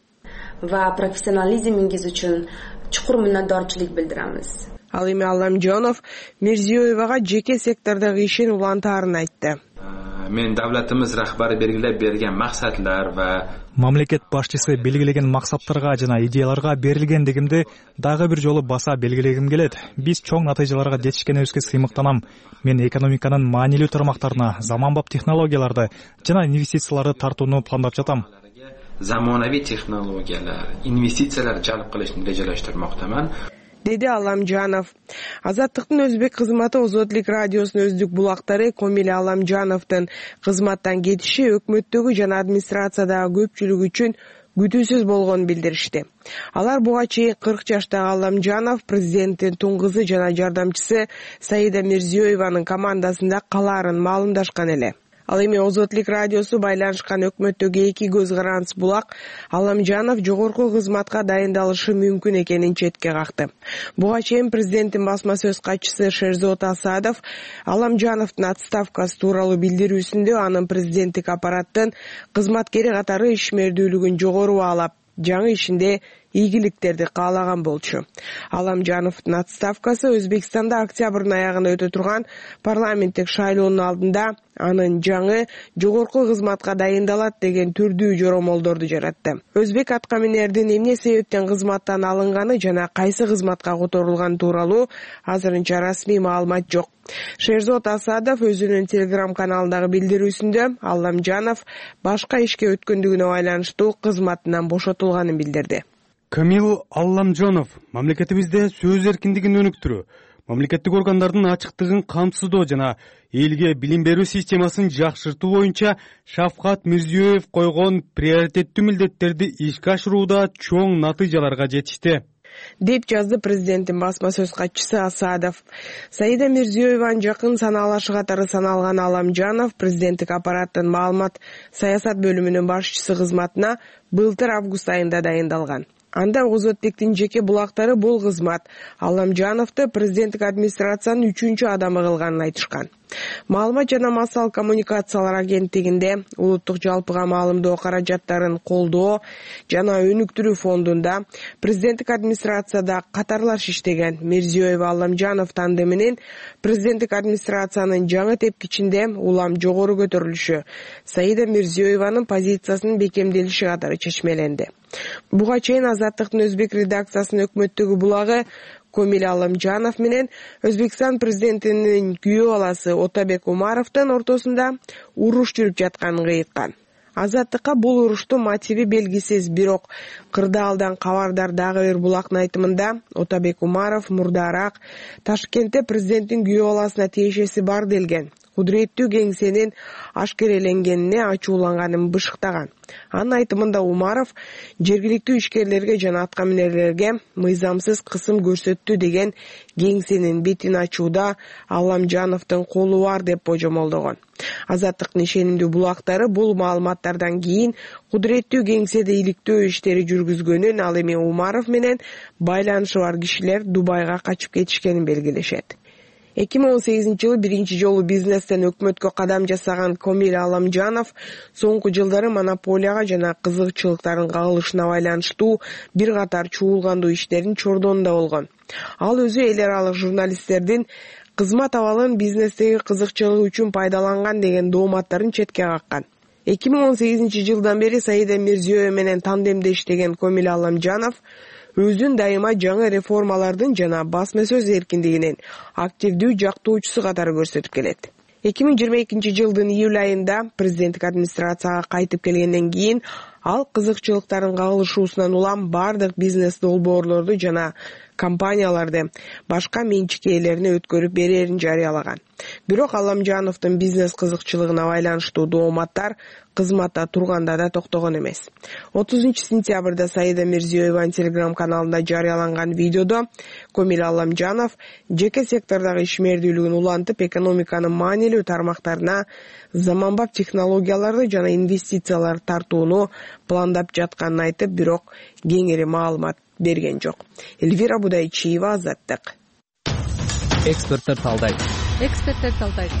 Ва профессионализмиңиз үчүн чукур мүнөттөрчүлүк билдиребиз. Ал эми Алламжонов Мирзиёевага жеке сектордогу ишин улантаарын айтты. Мен давлатыбыз рахбары белгилеп берген максатлар ва мамлекет башчысы белгилеген максаттарга жана идеяларга берилгендигимди дагы бир жолу баса белгилегим келет. Биз чоң натыйжаларга жетишкенибизге сыймыктанам. Мен экономиканын маанилүү тармактарына заманбап технологияларды жана инвестицияларды тартууну пландап жатам. Заманавий технологиялар, инвестициялар жалп кылышты режалаштырмактаман. Деди Алламжонов. Азаттыктын өзбек кызматы Озодлик радиосунун өздүк булактары Камил Алламжоновдун кызматтан кетиши өкмөттөгү жана администрациядагы көпчүлүк үчүн күтүүсүз болгонун билдиришти. Алар буга чейин кырк жаштагы Алламжонов президенттин тун кызы жана жардамчысы Саида Мирзиёеванын командасында калаарын маалымдашкан эле. Ал эми Озотлик радиосу байланышкан өкмөттөгү эки көз карандыс булак Алламжонов жогорку кызматка дайындалышы мүмкүн экенин четке какты. Буга чейин президенттин басма сөз катчысы Шерзот Асадов Алламжоновдун отставкасы тууралуу билдирүүсүндө анын президенттик аппараттын кызматкери катары ишмердүүлүгүн жогору баалап, жаңы ишинде ийгиликтерди каалаган болчу. Алламжоновдун отставкасы Өзбекстанда октябрдын аягында өтө турган парламенттик шайлоонун алдында анын жаңы жогорку кызматка дайындалат деген түрдүү жоромолдорду жаратты. Өзбек аткаминердин эмне себептен кызматтан алынганы жана кайсы кызматка которулганы тууралуу азырынча расмий маалымат жок. Шерзот Асадов өзүнүн телеграм каналындагы билдирүүсүндө Алламжонов башка ишке өткөндүгүнө байланыштуу кызматынан бошотулганын билдирди. Камил Алламжонов мамлекетибизде сөз эркиндигин өнүктүрүү, мамлекеттик органдардын ачыктыгын камсыздоо жана элге билим берүү системасын жакшыртуу боюнча Шавкат Мирзиёев койгон приоритеттүү милдеттерди ишке ашырууда чоң натыйжаларга жетишти, деп жазды президенттин басма сөз катчысы Асадов. Саида Мирзиёеванын жакын санаалашы катары саналган Алламжонов президенттик аппараттын маалымат саясат бөлүмүнүн башчысы кызматына былтыр август айында дайындалган. Анда Озотбектин жеке булактары бул кызмат Алламжоновду президенттик администрациянын үчүнчү адамы кылганын айтышкан. Маалымат жана массалык коммуникациялар агенттигинде улуттук жалпыга маалымдоо каражаттарын колдоо жана өнүктүрүү фондунда президенттик администрацияда катарлаш иштеген Мирзиёева Алламжонов тандеминин президенттик администрациянын жаңы тепкичинде улам жогору көтөрүлүшү Саида Мирзиёеванын позициясынын бекемделиши катары чечмеленди. Буга чейин Азаттыктын өзбек редакциясынын өкмөттөгү булагы Камил Алламжонов менен Өзбекстан президентинин күйөө баласы Отабек Умаровдун ортосунда уруш жүрүп жатканын кыйткан. Азаттыкка бул уруштун мотиви белгисиз, бирок кырдаалдан кабардар дагы бир булактын айтымында Отабек Умаров мурдараак Ташкентте президенттин күйөө баласына тиешеси бар делген кудуреттүү кеңсенин ашкереленгенине ачууланганын бышыктаган. Анын айтымында Умаров жергиликтүү ишкерлерге жана атка минерлерге мыйзамсыз кысым көрсөттү деген кеңсенин бетин ачууда Алламжановдун колу бар деп божомолдогон. Азаттыктын ишенимдүү булактары бул маалыматтардан кийин кудуреттүү кеңседе иликтөө иштери жүргүзгөнүн, ал эми Умаров менен байланышы бар кишилер Дубайга качып кетишкенин белгилешет. эки миң он сегизинчи жылы биринчи жолу бизнестен өкмөткө кадам жасаган Комил Алламжанов соңку жылдары монополияга жана кызыкчылыктардын кагылышына байланыштуу бир катар чуулгандуу иштердин чордонунда болгон. Ал өзү эл аралык журналисттердин кызмат абалын бизнестеги кызыкчылыгы үчүн пайдаланган деген дооматтарын четке каккан. эки миң он сегизинчи жылдан бери Саида Мирзиёева менен тандемде иштеген Комил Алламжанов өзүн дайыма жаңы реформалардын жана басма сөз эркиндигинин активдүү жактоочусу катары көрсөтүп келет. эки миң жыйырма экинчи жылдын июль айында президенттик администрацияга кайтып келгенден кийин ал кызыкчылыктардын кагылышуусунан улам бардык бизнес долбоорлорду жана компанияларды башка менчик ээлерине өткөрүп берерин жарыялаган. Бирок Алламжановдун бизнес кызыкчылыгына байланыштуу дооматтар кызматта турганда да токтогон эмес. отузунчу сентябрда Саида Мирзиёеванын телеграм каналында жарыяланган видеодо Комил Алламжанов жеке сектордогу ишмердүүлүгүн улантып, экономиканын маанилүү тармактарына заманбап технологияларды жана инвестициялар тартууну пландап жатканын айтып, бирок кеңири маалымат берген жок. Эльвира Будайчиева, Азаттык. Эксперттер талдайт. Эксперттер талдайт.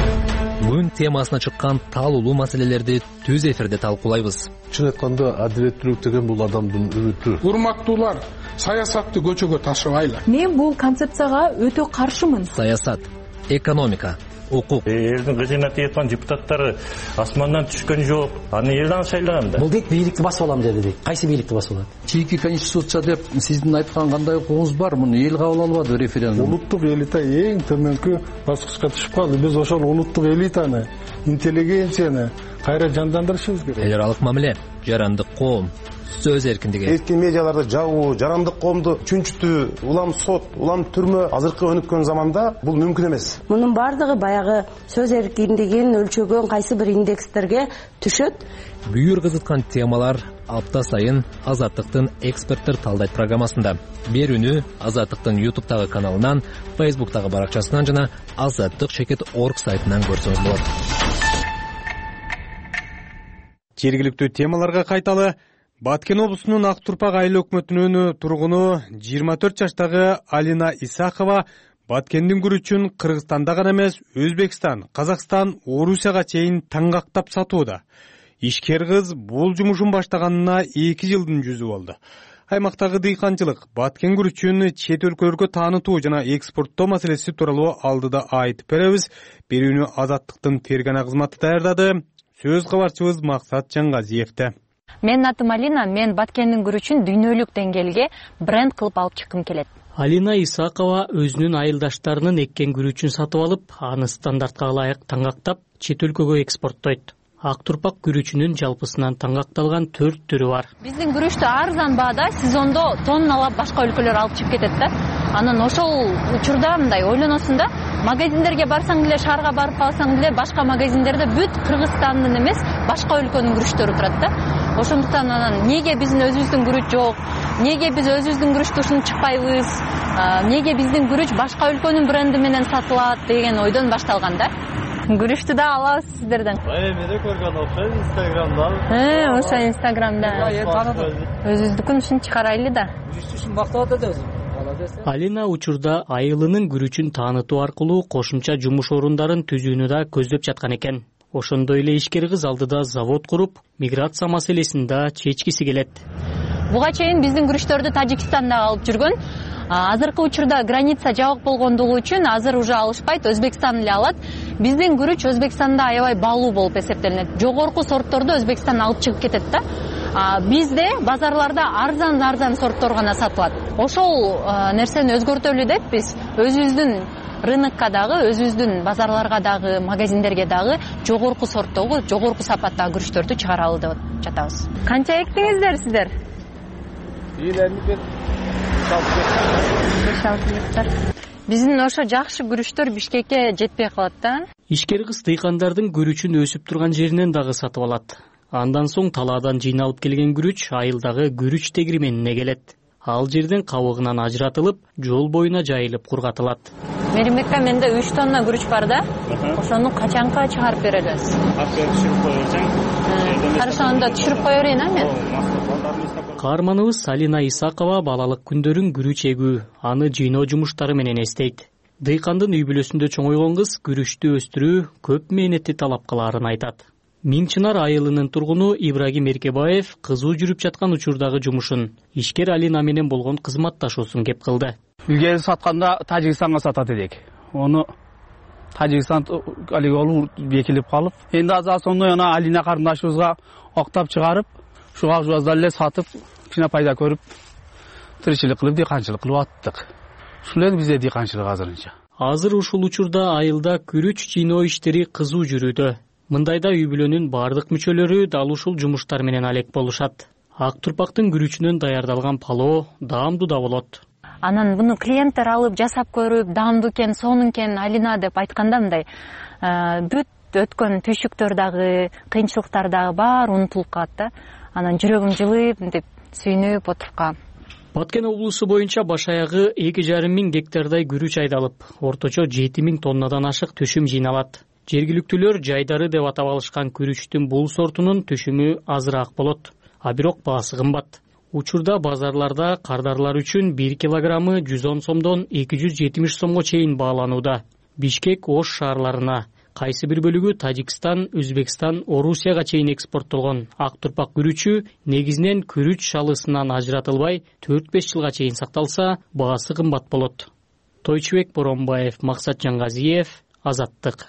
Күн темасына чыккан талуулуу маселелерди түз эфирде талкуулайбыз. Чын айтканда, адилеттүүлүк деген бул адамдын үмүтү. Урматтуулар, саясатты көчөгө ташыбайлы. Мен бул концепцияга өтө каршымын. Саясат, экономика, укук. Элдин кызына тиеткан депутаттары асмандан түшкөн жок. Аны элден шайлаган да. Бул дейт бийликти басып алам деди дейт. Кайсы бийликти басып алат? Чийки конституция деп сиздин айткан кандай укугуңуз бар? Муну эл кабыл албады референдум. Улуттук элита эң төмөнкү баскычка түшүп калды. Биз ошол улуттук элитаны, интеллигенцияны кайра жандандырышыбыз керек. Эл аралык мамиле, жарандык коом, сөз эркиндиги. Эркин медиаларды жабуу, жарандык коомду чүнчүтүү, улам сот, улам түрмө азыркы өнүккөн заманда бул мүмкүн эмес. Мунун бардыгы баягы сөз эркиндигин өлчөгөн кайсы бир индекстерге түшөт. Бүйүр кызыткан темалар апта сайын Азаттыктын эксперттер талдайт программасында. Берүүнү Азаттыктын ютубтагы каналынан, фейсбуктагы баракчасынан жана азаттык чекит точка орг сайтынан көрсөңүз болот. Жергиликтүү темаларга кайталы. Баткен облусунун Ак Турпак айыл өкмөтүнүн тургуну жыйырма төрт жаштагы Алина Исакова Баткендин күрүчүн Кыргызстанда гана эмес, Өзбекстан, Казакстан, Орусияга чейин таңгактап сатууда. Ишкер кыз бул жумушун баштаганына эки жылдын жүзү болду. Аймактагы дыйканчылык, Баткен күрүчүн чет өлкөлөргө таанытуу жана экспорттоо маселеси тууралуу алдыда айтып беребиз. Берүүнү Азаттыктын тергөө кызматы даярдады. Сөз кабарчыбыз Максат Жаңгазиевте. Менин атым Алина, мен Баткендин күрүчүн дүйнөлүк деңгээлге бренд кылып алып чыккым келет. Алина Исакова өзүнүн айылдаштарынын эккен күрүчүн сатып алып, аны стандартка ылайык таңгактап, чет өлкөгө экспорттойт. Ак Турпак күрүчүнүн жалпысынан таңгакталган төрт түрү бар. Биздин күрүчтү арзан баада сезондо тонналап башка өлкөлөр алып чыгып кетет да. Анан ошол учурда мындай ойлоносуң да, магазиндерге барсаң деле, шаарга барып калсаң деле, башка магазиндерде бүт Кыргызстандын эмес, башка өлкөнүн күрүчтөрү турат да. Ошондуктан анан неге биздин өзүбүздүн күрүч жок? Неге биз өзүбүздүн күрүч тушунуп чыкпайбыз? Неге биздин күрүч башка өлкөнүн бренди менен сатылат деген ойдон башталган да. Күрүчтү да алабыз сиздерден. Эмеде көргөн окшойт, Инстаграмда. Э, ошо Инстаграмда. Өзүбүздүкүн ушун чыгарайлы да. Күрүчтү бактап атат өзү. Алина учурда айылынын күрүчүн таанытуу аркылуу кошумча жумуш орундарын түзүүнү да көздөп жаткан экен. Ошондой эле ишкер кыз алдыда завод куруп, миграция маселесин да чечкиси келет. Буга чейин биздин күрүчтөрдү Тажикстанда алып жүргөн. Азыркы учурда граница жабык болгондугу үчүн азыр уже алышпайт, Өзбекстан эле алат. Биздин күрүч Өзбекстанда аябай баалуу болуп эсептелинет. Жогорку сортторду Өзбекстан алып чыгып кетет да. Бизде базарларда арзан-арзан сорттор гана сатылат. Ошол нерсени өзгөртөлү деп биз өзүбүздүн рынокко дагы, өзүбүздүн базарларга дагы, магазиндерге дагы жогорку сорттогу, жогорку сапаттагы күрүчтөрдү чыгара алып жатабыз. Канча эктиңиздер сиздер? беш алты гектар. Биздин ошо жакшы күрүчтөр Бишкекке жетпей калат да. Ишкер кыз дыйкандардын күрүчүн өсүп турган жеринен дагы сатып алат. Андан соң талаадан жыйналып келген күрүч айылдагы күрүч тегирменине келет. Ал жерден кабыгынан ажыратылып, жол боюна жайылып кургатылат. Меримбекке менде үч тонна күрүч бар да. Ошону качанка чыгарып беребиз? Түшүрүп коюрсаң. Каршы анда түшүрүп кое берейин а мен. Каарманыбыз Салина Исакова балалык күндөрүн күрүч эгүү, аны жыйноо жумуштары менен эстейт. Дыйкандын үй бүлөсүндө чоңойгон кыз күрүчтү өстүрүү көп мээнетти талап кылаарын айтат. Миң Чынар айылынын тургуну Ибрагим Эркебаев кызуу жүрүп жаткан учурдагы жумушун ишкер Алина менен болгон кызматташуусун кеп кылды. Илгери сатканда Тажикстанга сатат элек. Ону Тажикстан алиги олуу бекилип калып, энди азыр сонун ана Алина карындашыбызга октап чыгарып, шуга жуаздар эле сатып, кичине пайда көрүп, тиричилик кылып, дыйканчылык кылып аттык. Ушул эле бизде дыйканчылык азырынча. Азыр ушул учурда айылда күрүч жыйноо иштери кызуу жүрүүдө. Мындайда үй бүлөнүн бардык мүчөлөрү дал ушул жумуштар менен алек болушат. Ак турпактын күрүчүнөн даярдалган палоо даамдуу да болот. Анан буну клиенттер алып жасап көрүп, даамдуу экен, сонун экен, Алина деп айтканда мындай бүт өткөн түйшүктөр дагы, кыйынчылыктар дагы баары унутулуп калат да. Анан жүрөгүм жылып, мынтип сүйүнүп отуруп калам. Баткен облусу боюнча баш аягы эки жарым миң гектардай күрүч айдалып, орточо жети миң тоннадан ашык түшүм жыйналат. Жергиликтүүлөр жайдары деп атап алышкан күрүчтүн бул сортунун түшүмү азыраак болот, а бирок баасы кымбат. Учурда базарларда кардарлар үчүн бир килограммы жүз он сомдон эки жүз жетимиш сомго чейин бааланууда. Бишкек, Ош шаарларына, кайсы бир бөлүгү Тажикстан, Өзбекстан, Орусияга чейин экспорттолгон ак турпак күрүчү негизинен күрүч шалысынан ажыратылбай төрт беш жылга чейин сакталса, баасы кымбат болот. Тойчубек Боронбаев, Максат Жаңгазиев, Азаттык.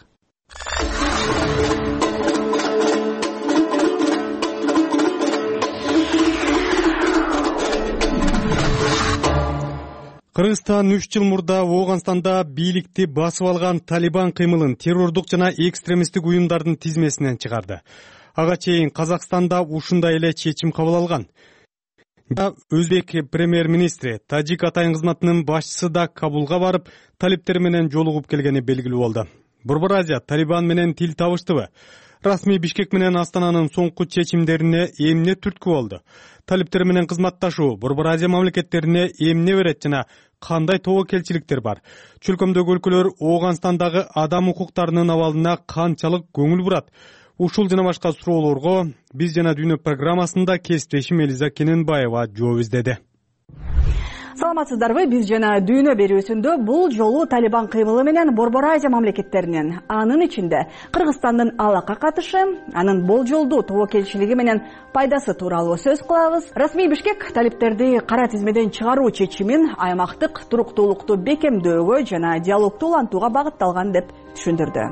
Кыргызстан үч жыл мурда Ооганстанда бийликти басып алган Талибан кыймылын террордук жана экстремисттик уюмдардын тизмесинен чыгарды. Ага чейин Казакстанда ушундай эле чечим кабыл алган. Өзбек премьер-министри Тажик атайын кызматынын башчысы да Кабулга барып, талиптер менен жолугуп келгени белгилүү болду. Борбор Азия Талибан менен тил табыштыбы? Расмий Бишкек менен Астананын соңку чечимдерине эмне түрткү болду? Талиптер менен кызматташуу Борбор Азия мамлекеттерине эмне берет жана кандай тобокелчиликтер бар? Чөлкөмдөгү өлкөлөр Ооганстандагы адам укуктарынын абалына канчалык көңүл бурат? Ушул жана башка суроолорго Биз жана Дүйнө программасында кесиптешим Элиза Кененбаева жооп издеди. Саламатсыздарбы? Биз жана Дүйнө берүүсүндө бул жолу Талибан кыймылы менен Борбор Азия мамлекеттеринин, анын ичинде Кыргызстандын алакка катышы, анын болжолдуу тобокелчилиги менен пайдасы тууралуу сөз кылабыз. Расмий Бишкек талиптерди кара тизмеден чыгаруу чечимин аймактык туруктуулукту бекемдөөгө жана диалогду улантууга багытталган деп түшүндүрдү.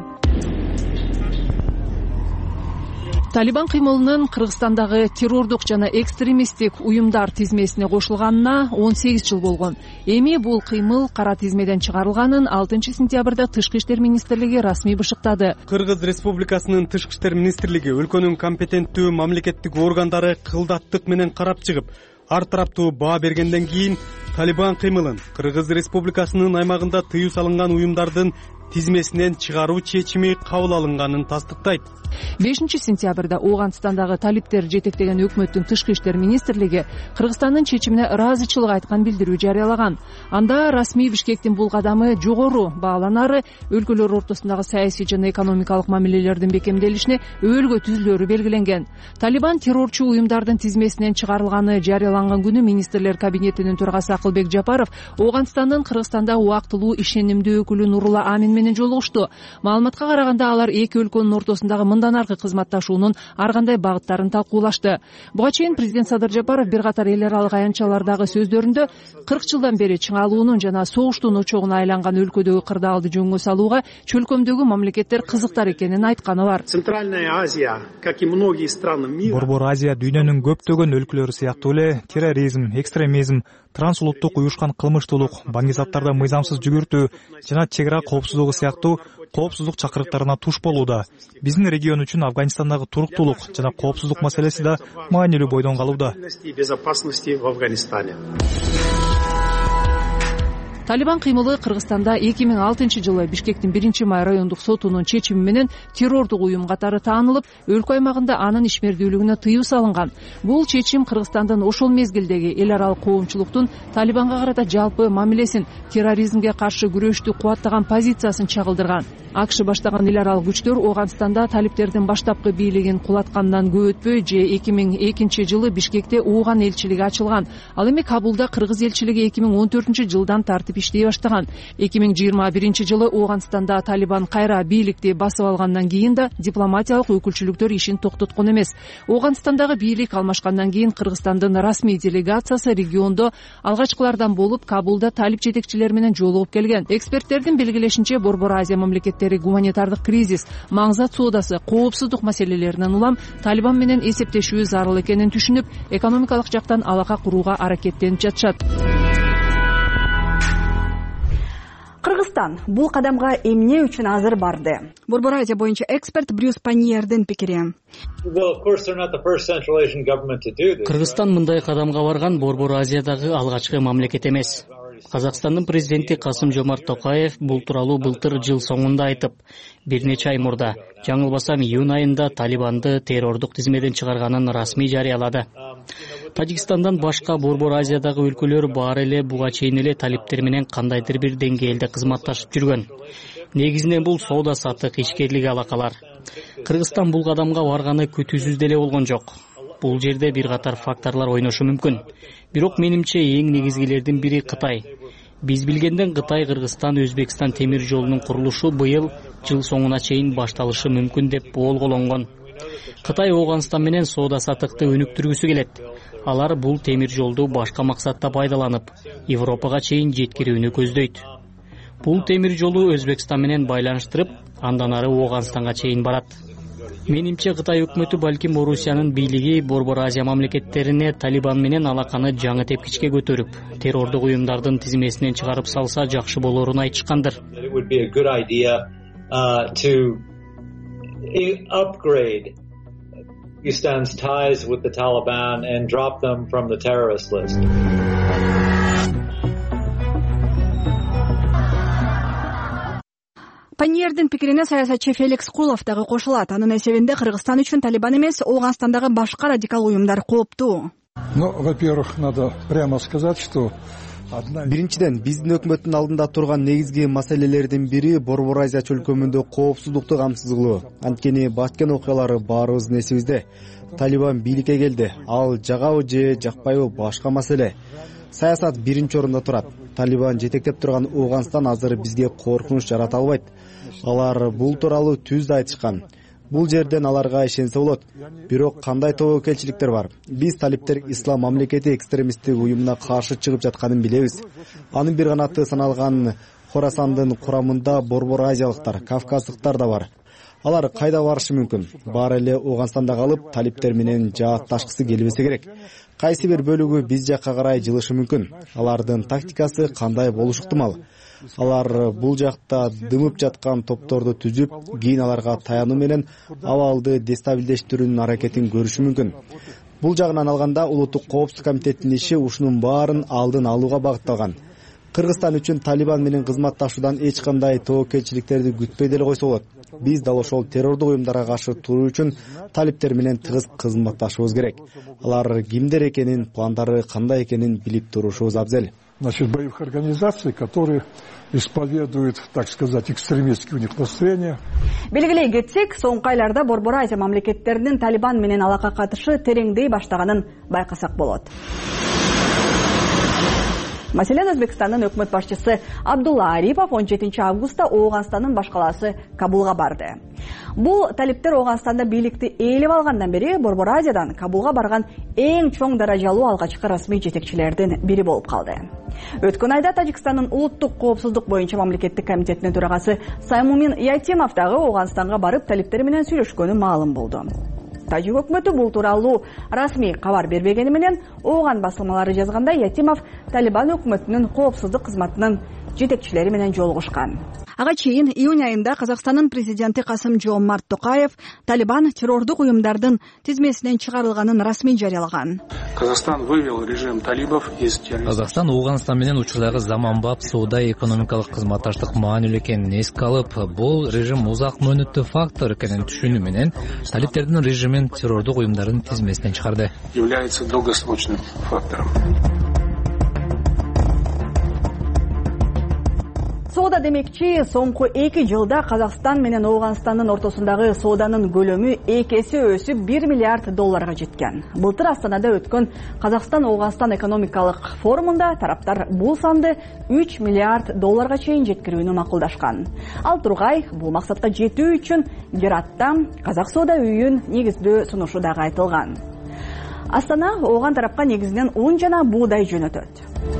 Талибан кыймылынын Кыргызстандагы террордук жана экстремисттик уюмдар тизмесине кошулганына он сегиз жыл болгон. Эми бул кыймыл кара тизмеден чыгарылганын алтынчы сентябрда Тышкы иштер министрлиги расмий бышыктады. Кыргыз Республикасынын Тышкы иштер министрлиги өлкөнүн компетенттүү мамлекеттик органдары кылдаттык менен карап чыгып, ар тараптуу баа бергенден кийин Талибан кыймылын Кыргыз Республикасынын аймагында тыюу салынган уюмдардын тизмесинен чыгаруу чечими кабыл алынганын тастыктайт. бешинчи сентябрда Ооганстандагы талиптер жетектеген өкмөттүн Тышкы иштер министрлиги Кыргызстандын чечимине ыраазычылык айткан билдирүү жарыялаган. Анда расмий Бишкектин бул кадамы жогору бааланары, өлкөлөр ортосундагы саясий жана экономикалык мамилелердин бекемделишине өөлгө түзүлөрү белгиленген. Талибан террорчу уюмдардын тизмесинен чыгарылганы жарыяланган күнү министрлер кабинетинин төрагасы Акылбек Жапаров Ооганстандын Кыргызстанда убактылуу ишенимдүү өкүлү Нурула Амин менен жолугушту. Маалыматка караганда алар эки өлкөнүн ортосундагы мындан аркы кызматташуунун ар кандай багыттарын талкуулашты. Буга чейин президент Садыр Жапаров бир катар эл аралык аянтчалардагы сөздөрүндө кырк жылдан бери чыңалуунун жана согуштун очогуна айланган өлкөдөгү кырдаалды жөнгө салууга чөлкөмдөгү мамлекеттер кызыктар экенин айтканы бар. Центральная Азия, как и многие страны мира, Борбор Азия дүйнөнүн көптөгөн өлкөлөрү сыяктуу эле терроризм, экстремизм, трансулуттук уюшкан кылмыштуулук, баңгизаттарды мыйзамсыз жүгүртүү жана чек ара коопсуздугу сыяктуу коопсуздук чакырыктарына туш болууда. Биздин регион үчүн Афганистандагы туруктуулук жана коопсуздук маселеси да маанилүү бойдон калууда. Талибан кыймылы Кыргызстанда эки миң алтынчы жылы Бишкектин биринчи май райондук сотунун чечими менен террордук уюм катары таанылып, өлкө аймагында анын ишмердүүлүгүнө тыюу салынган. Бул чечим Кыргызстандын ошол мезгилдеги эл аралык коомчулуктун Талибанга карата жалпы мамилесин, терроризмге каршы күрөштү кубаттаган позициясын чагылдырган. АКШ баштаган эл аралык күчтөр Ооганстанда талиптердин баштапкы бийлигин кулаткандан көп өтпөй, же эки миң экинчи жылы Бишкекте Ооган элчилиги ачылган. Ал эми Кабулда Кыргыз элчилиги эки миң он төртүнчү жылдан тартып иштей баштаган. эки миң жыйырма биринчи жылы Ооганстанда Талибан кайра бийликти басып алгандан кийин да дипломатиялык өкүлчүлүктөр ишин токтоткон эмес. Ооганстандагы бийлик алмашкандан кийин Кыргызстандын расмий делегациясы региондо алгачкылардан болуп Кабулда талип жетекчилери менен жолугуп келген. Эксперттердин белгилешинче, Борбор Азия мамлекеттери гуманитардык кризис, маңзат соодасы, коопсуздук маселелеринен улам Талибан менен эсептешүү зарыл экенин түшүнүп, экономикалык жактан алака курууга аракеттенип жатышат. Кыргызстан бул кадамга эмне үчүн азыр барды? Борбор Азия боюнча эксперт Брюс Паньердин пикири. Кыргызстан мындай кадамга барган Борбор Азиядагы алгачкы мамлекет эмес. Казакстандын президенти Касым-Жомарт Токаев бул тууралуу былтыр жыл соңунда айтып, бир нече ай мурда, жаңылбасам июнь айында Талибанды террордук тизмеден чыгарганын расмий жарыялады. Тажикстандан башка Борбор Азиядагы өлкөлөр баары эле буга чейин эле талиптер менен кандайдыр бир деңгээлде кызматташып жүргөн. Негизинен бул соода саттык, ишкерлик алакалар. Кыргызстан бул кадамга барганы күтүүсүз деле болгон жок. Бул жерде бир катар факторлор ойношу мүмкүн. Бирок менимче эң негизгилердин бири Кытай. Биз билгенден Кытай Кыргызстан Өзбекстан темир жолунун курулушу быйыл жыл соңуна чейин башталышы мүмкүн деп болголонгон. Кытай Ооганстан менен соода саттыкты өнүктүргүсү келет. Алар бул темир жолду башка максатта пайдаланып, Европага чейин жеткирүүнү көздөйт. Бул темир жолу Өзбекстан менен байланыштырып, андан ары Ооганстанга чейин барат. Менимче Кытай өкмөтү балким Орусиянын бийлиги Борбор Азия мамлекеттерине Талибан менен алаканы жаңы тепкичке көтөрүп, террордук уюмдардын тизмесинен чыгарып салса жакшы болорун айтышкандыр. Pakistan's ties with the Taliban and drop them from the terrorist list. Паньердин пикирине саясатчы Феликс Кулов дагы кошулат. Анын эсебинде Кыргызстан үчүн Талибан эмес, Ооганстандагы башка радикал уюмдар кооптуу. Ну, во-первых, надо прямо сказать, что Биринчиден, биздин өкмөттүн алдында турган негизги маселелердин бири Борбор Азия чөлкөмүндө коопсуздукту камсыз кылуу. Анткени баткен окуялары баарыбыздын эсибизде. Талибан бийликке келди. Ал жагабы же жакпайбы башка маселе. Саясат биринчи орунда турат. Талибан жетектеп турган Ооганстан азыр бизге коркунуч жарата албайт. Алар бул тууралуу түз да айтышкан. Бул жерден аларга ишенсе болот. Бирок кандай тобокелчиликтер бар? Биз талиптер ислам мамлекети экстремисттик уюмуна каршы чыгып жатканын билебиз. Анын бир канаты саналган Хорасандын курамында Борбор Азиялыктар, Кавказдыктар да бар. Алар кайда барышы мүмкүн? Баары эле Ооганстанда калып, талиптер менен жаатташкысы келбесе керек. Кайсы бир бөлүгү биз жакка карай жылышы мүмкүн. Алардын тактикасы кандай болушу ыктымал? Алар бул жакта дымып жаткан топторду түзүп, кийин аларга таянуу менен абалды дестабилдештирүүнүн аракетин көрүшү мүмкүн. Бул жагынан алганда Улуттук коопсуздук комитетинин иши ушунун баарын алдын алууга багытталган. Кыргызстан үчүн Талибан менен кызматташуудан эч кандай тобокелчиликтерди күтпөй деле койсо болот. Биз дал ошол террордук уюмдарга каршы туруу үчүн талиптер менен тыгыз кызматташыбыз керек. Алар кимдер экенин, пландары кандай экенин билип турушубуз абзел. Значит, боевых организаций, которые исповедуют, так сказать, экстремистские у них настроения. Белгилей кетсек, соңку айларда Борбор Азия мамлекеттеринин Талибан менен алака катышы тереңдей баштаганын байкасак болот. Маселен, Өзбекстандын өкмөт башчысы Абдулла Арипов он жетинчи августта Ооганстандын баш калаасы Кабулга барды. Бул талиптер Ооганстанда бийликти ээлеп алгандан бери Борбор Азиядан Кабулга барган эң чоң даражалуу алгачкы расмий жетекчилердин бири болуп калды. Өткөн айда Тажикстандын улуттук коопсуздук боюнча мамлекеттик комитетинин төрагасы Саймумин Ятимов дагы Ооганстанга барып талиптер менен сүйлөшкөнү маалым болду. Тажик өкмөтү бул тууралуу расмий кабар бербегени менен ооган басылмалары жазгандай Ятимов Талибан өкмөтүнүн коопсуздук кызматынын жетекчилери менен жолугушкан. Ага чейин июнь айында Казакстандын президенти Касым-Жомарт Токаев Талибан террордук уюмдардын тизмесинен чыгарылганын расмий жарыялаган. Казахстан вывел режим талибов из террористов. Казакстан Ооганстан менен учурдагы заманбап соода экономикалык кызматташтык маанилүү экенин эске алып, бул режим узак мөөнөттүү фактор экенин түшүнүү менен талиптердин режимин террордук уюмдардын тизмесинен чыгарды. Является долгосрочным фактором. Соода демекчи, соңку эки жылда Казакстан менен Ооганстандын ортосундагы сооданын көлөмү эки эсе өсүп бир миллиард долларга жеткен. Былтыр Астанада өткөн Казакстан-Ооганстан экономикалык форумунда тараптар бул санды үч миллиард долларга чейин жеткирүүнү макулдашкан. Ал тургай бул максатка жетүү үчүн Гератта Казак соода үйүн негиздөө сунушу дагы айтылган. Астана Ооган тарапка негизинен ун жана буудай жөнөтөт.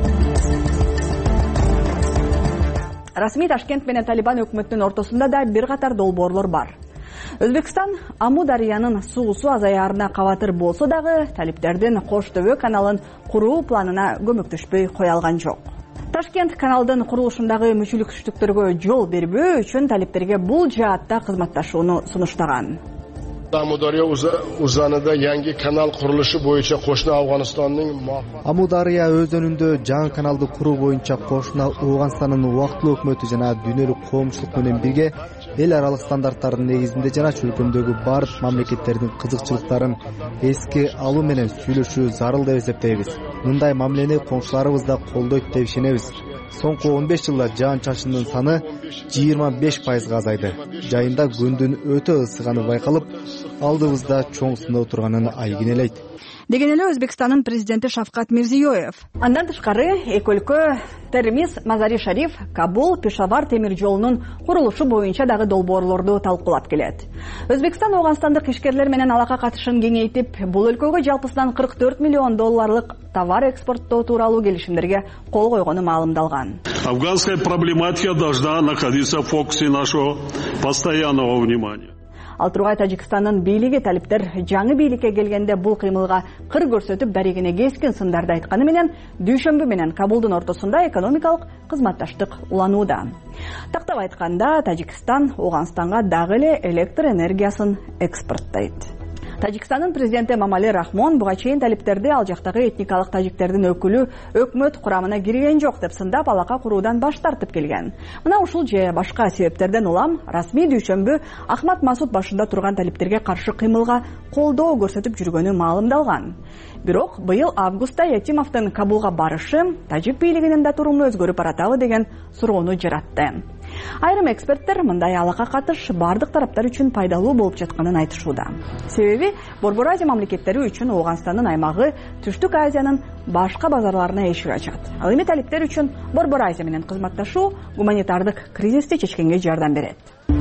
Расмий Ташкент менен Талибан өкмөтүнүн ортосунда да бир катар долбоорлор бар. Өзбекстан Аму дарыянын суусу азаярына кабатыр болсо дагы талиптердин Кош төбө каналын куруу планына көмөктөшпөй кое алган жок. Ташкент каналдын курулушундагы мүчүлүксүздүктөргө жол бербөө үчүн талиптерге бул жаатта кызматташууну сунуштаган. Amudaryo uzanida yangi kanal qurilishi bo'yicha qo'shni Afg'onistonning Amudaryo өзөнүндө жаңы каналды куруу боюнча кошуна Ооганстандын убактылуу өкмөтү жана дүйнөлүк коомчулук менен бирге эл аралык стандарттардын негизинде жана чөлкөмдөгү бардык мамлекеттердин кызыкчылыктарын эске алуу менен сүйлөшүү зарыл деп эсептейбиз. Мындай мамилени коңшуларыбыз да колдойт деп ишенебиз. Соңку он беш жылда жаан-чачындын саны жыйырма беш пайызга азайды. Жайында күндүн өтө ысыганы байкалып, алдыбызда чоң сыноо турганын айгинелейт. Деген эле Өзбекстандын президенти Шавкат Мирзиёев. Андан тышкары эки өлкө Термиз, Мазари Шариф, Кабул, Пешавар темир жолунун курулушу боюнча дагы долбоорлорду талкуулап келет. Өзбекстан Ооганстандык ишкерлер менен алака катышын кеңейтип, бул өлкөгө жалпысынан кырк төрт миллион долларлык товар экспорттоо тууралуу келишимдерге кол койгону маалымдалган. Афганская проблематика должна находиться в фокусе нашего постоянного внимания. Ал тургай Тажикстандын бийлиги талиптер жаңы бийликке келгенде бул кыймылга кыр көрсөтүп дарегине кескин сындарды айтканы менен дүйшөмбү менен Кабулдун ортосунда экономикалык кызматташтык уланууда. Тактап айтканда, Тажикстан Ооганстанга дагы эле электр энергиясын экспорттойт. Тажикстандын президенти Мамали Рахмон буга чейин талиптерди ал жактагы этникалык тажиктердин өкүлү өкмөт курамына кирген жок деп сындап алака куруудан баш тартып келген. Мына ушул же башка себептерден улам расмий дүйшөмбү Ахмад Масуд башында турган талиптерге каршы кыймылга колдоо көрсөтүп жүргөнү маалымдалган. Бирок быйыл августта Ятимовдун Кабулга барышы тажик бийлигинин да туруму өзгөрүп баратабы деген суроону жаратты. Айрым эксперттер мындай алака катыш бардык тараптар үчүн пайдалуу болуп жатканын айтышууда. Себеби Борбор Азия мамлекеттери үчүн Ооганстандын аймагы Түштүк Азиянын башка базарларына эшик ачат. Ал эми талиптер үчүн Борбор Азия менен кызматташуу гуманитардык кризисти чечкенге жардам берет.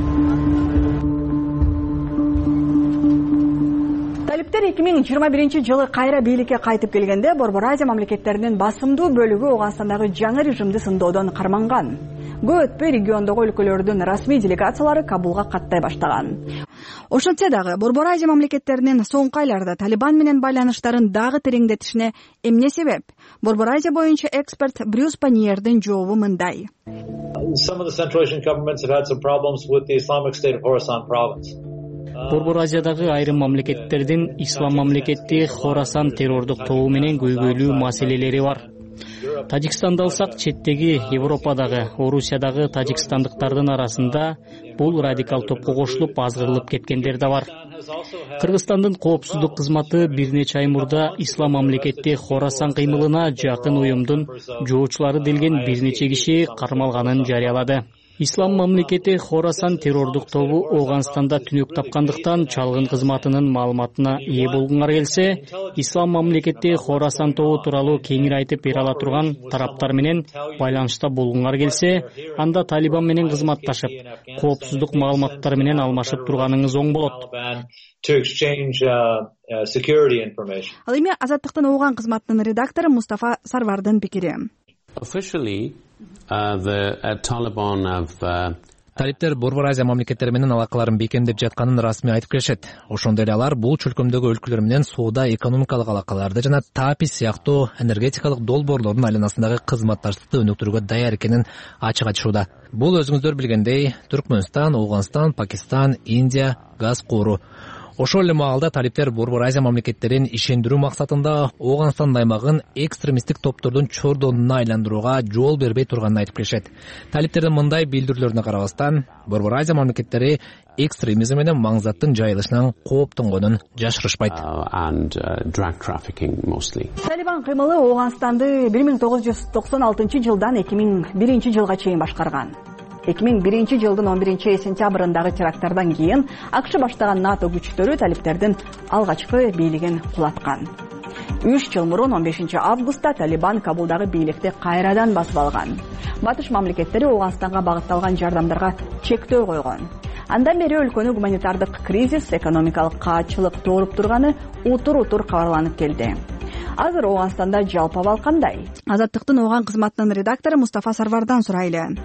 Талиптер эки миң жыйырма биринчи жылы кайра бийликке кайтып келгенде Борбор Азия мамлекеттеринин басымдуу бөлүгү Ооганстандагы жаңы режимди сындоодон карманган. Көп өтпөй региондогу өлкөлөрдүн расмий делегациялары Кабулга каттай баштаган. Ошентсе дагы Борбор Азия мамлекеттеринин соңку айларда Талибан менен байланыштарын дагы тереңдетишине эмне себеп? Борбор Азия боюнча эксперт Брюс Паниердин жообу мындай. Some of the Central Asian governments have had some problems with the Islamic State of Khorasan province. Борбор Азиядагы айрым мамлекеттердин ислам мамлекети Хорасан террордук тобу менен көйгөйлүү маселелери бар. Тажикстанды алсак, четтеги Европадагы, Орусиядагы тажикстандыктардын арасында бул радикал топко кошулуп азгырылып кеткендер да бар. Кыргызстандын коопсуздук кызматы бир нече ай мурда ислам мамлекети Хорасан кыймылына жакын уюмдун жоочулары делген бир нече киши кармалганын жарыялады. Ислам мамлекети Хорасан террордук тобу Ооганстанда түнөк тапкандыктан чалгын кызматынын маалыматына ээ болгуңар келсе, Ислам мамлекети Хорасан тобу тууралуу кеңири айтып бере ала турган тараптар менен байланышта болгуңар келсе, анда Талибан менен кызматташып, коопсуздук маалыматтар менен алмашып турганыңыз оң болот. Ал эми Азаттыктын Ооган кызматынын редактору Мустафа Сарвардын пикири. Officially, uh, the uh, Taliban have uh, Талиптер Борбор Азия мамлекеттери менен алакаларын бекемдеп жатканын расмий айтып келишет. Ошондой эле алар бул чөлкөмдөгү өлкөлөр менен соода экономикалык алакаларды жана ТАПИ сыяктуу энергетикалык долбоорлордун айланасындагы кызматташтыкты өнүктүрүүгө даяр экенин ачык айтышууда. Бул өзүңүздөр билгендей Түркмөнстан, Ооганстан, Пакистан, Индия газ кууру. Ошол эле маалда талиптер Борбор Азия мамлекеттерин ишендирүү максатында Ооганстан аймагын экстремисттик топтордун чордонуна айландырууга жол бербей турганын айтып келишет. Талиптердин мындай билдирүүлөрүнө карабастан, Борбор Азия мамлекеттери экстремизм менен маңзаттын жайылышынан кооптонгонун жашырышпайт. Талибан кыймылы Ооганстанды бир миң тогуз жүз токсон алтынчы жылдан эки миң биринчи жылга чейин башкарган. эки миң биринчи жылдын он биринчи сентябрындагы теракттардан кийин АКШ баштаган НАТО күчтөрү талиптердин алгачкы бийлигин кулаткан. үч жыл мурун он бешинчи августта Талибан Кабулдагы бийликти кайрадан басып алган. Батыш мамлекеттери Ооганстанга багытталган жардамдарга чектөө койгон. Андан бери өлкөнү гуманитардык кризис, экономикалык каатчылык тооруп турганы утур-утур кабарланып келди. Азыр Ооганстанда жалпы абал кандай? Азаттыктын Ооган кызматынын редактору Мустафа Сарвардан сурайлы.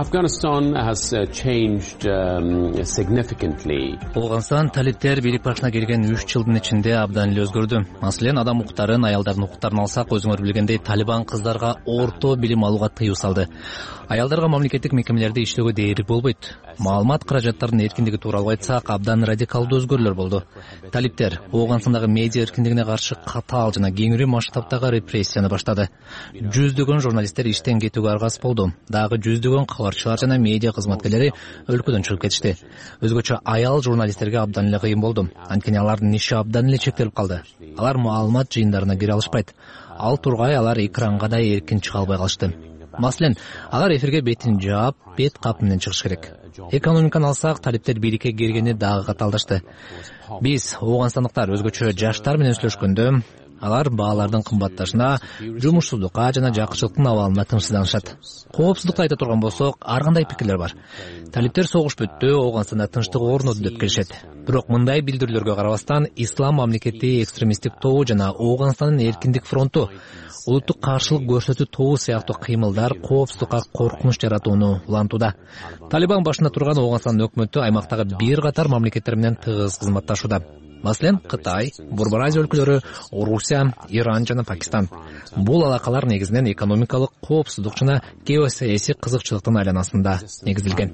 Ооганстан талиптер бийлик башына келген үч жылдын ичинде абдан эле өзгөрдү. Маселен, адам укуктарын, аялдардын укуктарын алсак, өзүңөр билгендей, Талибан кыздарга орто билим алууга тыюу салды. Аялдарга мамлекеттик мекемелерде иштөөгө дээрлик болбойт. Маалымат каражаттарынын эркиндиги тууралуу айтсак, абдан радикалдуу өзгөрүүлөр болду. Талиптер Ооганстандагы медиа эркиндигине каршы катаал жана кеңирүү масштабтагы репрессияны баштады. Жүздөгөн журналисттер иштен кетүүгө аргасыз болду. Дагы жүздөгөн кабарчылар жана медиа кызматкерлери өлкөдөн чыгып кетишти. Өзгөчө аял журналисттерге абдан эле кыйын болду. Анткени алардын иши абдан эле чектелип калды. Алар маалымат жыйындарына кире алышпайт. Ал тургай алар экранга да эркин чыга албай калышты. Маселен, алар эфирге бетин жаап, бет кап менен чыгыш керек. Экономиканы алсак, талиптер бийликке киргени дагы катаалдашты. Биз ооганстандыктар өзгөчө жаштар менен сүйлөшкөндө, алар баалардын кымбатташына, жумушсуздукка жана жакшылыктын абалына тынчсызданышат. Коопсуздукты айта турган болсок, ар кандай пикирлер бар. Талиптер согуш бүттү, Ооганстанда тынчтык орноду деп келишет. Бирок мындай билдирүүлөргө карабастан, Ислам мамлекети экстремисттик тобу жана Ооганстандын эркиндик фронту улуттук каршылык көрсөтүү тобу сыяктуу кыймылдар коопсуздукка коркунуч жаратууну улантууда. Талибан башында турган Ооганстандын өкмөтү аймактагы бир катар мамлекеттер менен тыгыз кызматташууда. Маселен, Кытай, Борбор Азия өлкөлөрү, Орусия, Иран жана Пакистан. Бул алакалар негизинен экономикалык коопсуздук жана геосаясий кызыкчылыктын айланасында негизилген.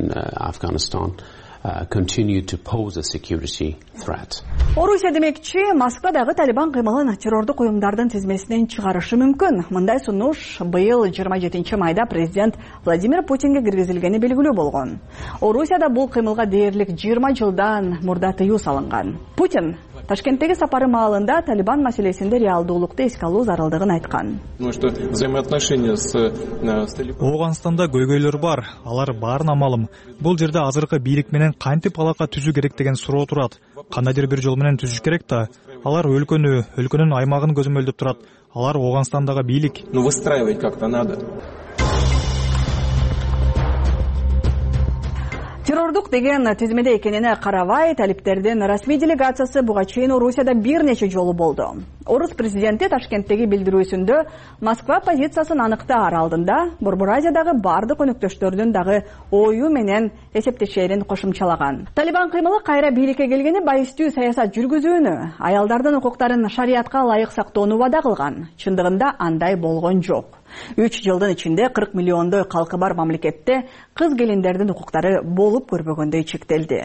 Орусия демекчи, Москвадагы Талибан кыймылын террордук уюмдардын тизмесинен чыгарышы мүмкүн. Мындай сунуш быйыл жыйырма жетинчи майда президент Владимир Путинге киргизилгени белгилүү болгон. Орусияда бул кыймылга дээрлик жыйырма жылдан мурда тыюу салынган. Путин Ташкенттеги сапары маалында Талибан маселесинде реалдуулукту эске алуу зарылдыгын айткан. Ооганстанда көйгөйлөр бар, алар баарын амалым. Бул жерде азыркы бийлик менен кантип алака түзүү керек деген суроо турат. Кандайдыр бир жол менен түзүш керек да. Алар өлкөнү, өлкөнүн аймагын көзөмөлдөп турат. Алар Ооганстандагы бийлик. Ну выстраивать как-то надо. Террордук деген тизмеде экенине карабай, талиптердин расмий делегациясы буга чейин Орусияда бир нече жолу болду. Орус президенти Ташкенттеги билдирүүсүндө Москва позициясын аныктаар алдында Борбор Азиядагы бардык өнөктөштөрдүн дагы ою менен эсептешерин кошумчалаган. Талибан кыймылы кайра бийликке келгени байыстуу саясат жүргүзүүнү, аялдардын укуктарын шариятка ылайык сактоону вада кылган. Чындыгында андай болгон жок. үч жылдын ичинде кырк миллиондой калкы бар мамлекетте кыз келиндердин укуктары болуп көрбөгөндөй чектелди.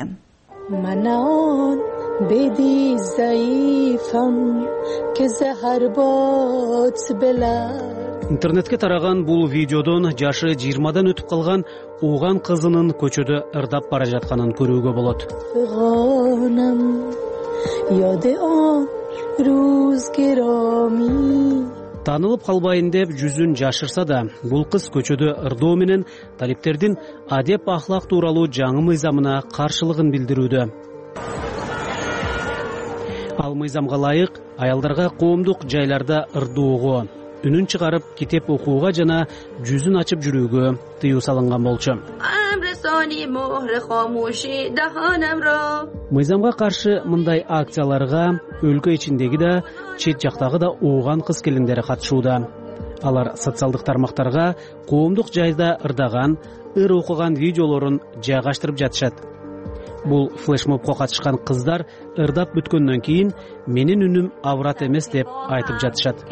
Интернетке тараган бул видеодон жашы жыйырмадан өтүп калган Ооган кызынын көчөдө ырдап бара жатканын көрүүгө болот. Танылып калбайын деп жүзүн жашырса да, бул кыз көчөдө ырдоо менен талиптердин адеп ахлак тууралуу жаңы мыйзамына каршылыгын билдирүүдө. Ал мыйзамга ылайык аялдарга коомдук жайларда ырдоого, үнүн чыгарып китеп окууга жана жүзүн ачып жүрүүгө тыюу салынган болчу. Мыйзамга каршы мындай акцияларга өлкө ичиндеги да, чет жактагы да Ооган кыз келиндери катышууда. алар социалдык тармактарга коомдук жайда ырдаган ыр окуган видеолорун жайгаштырып жатышат. Бул флешмобко катышкан кыздар ырдап бүткөндөн кийин менин үнүм аврат эмес деп айтып жатышат.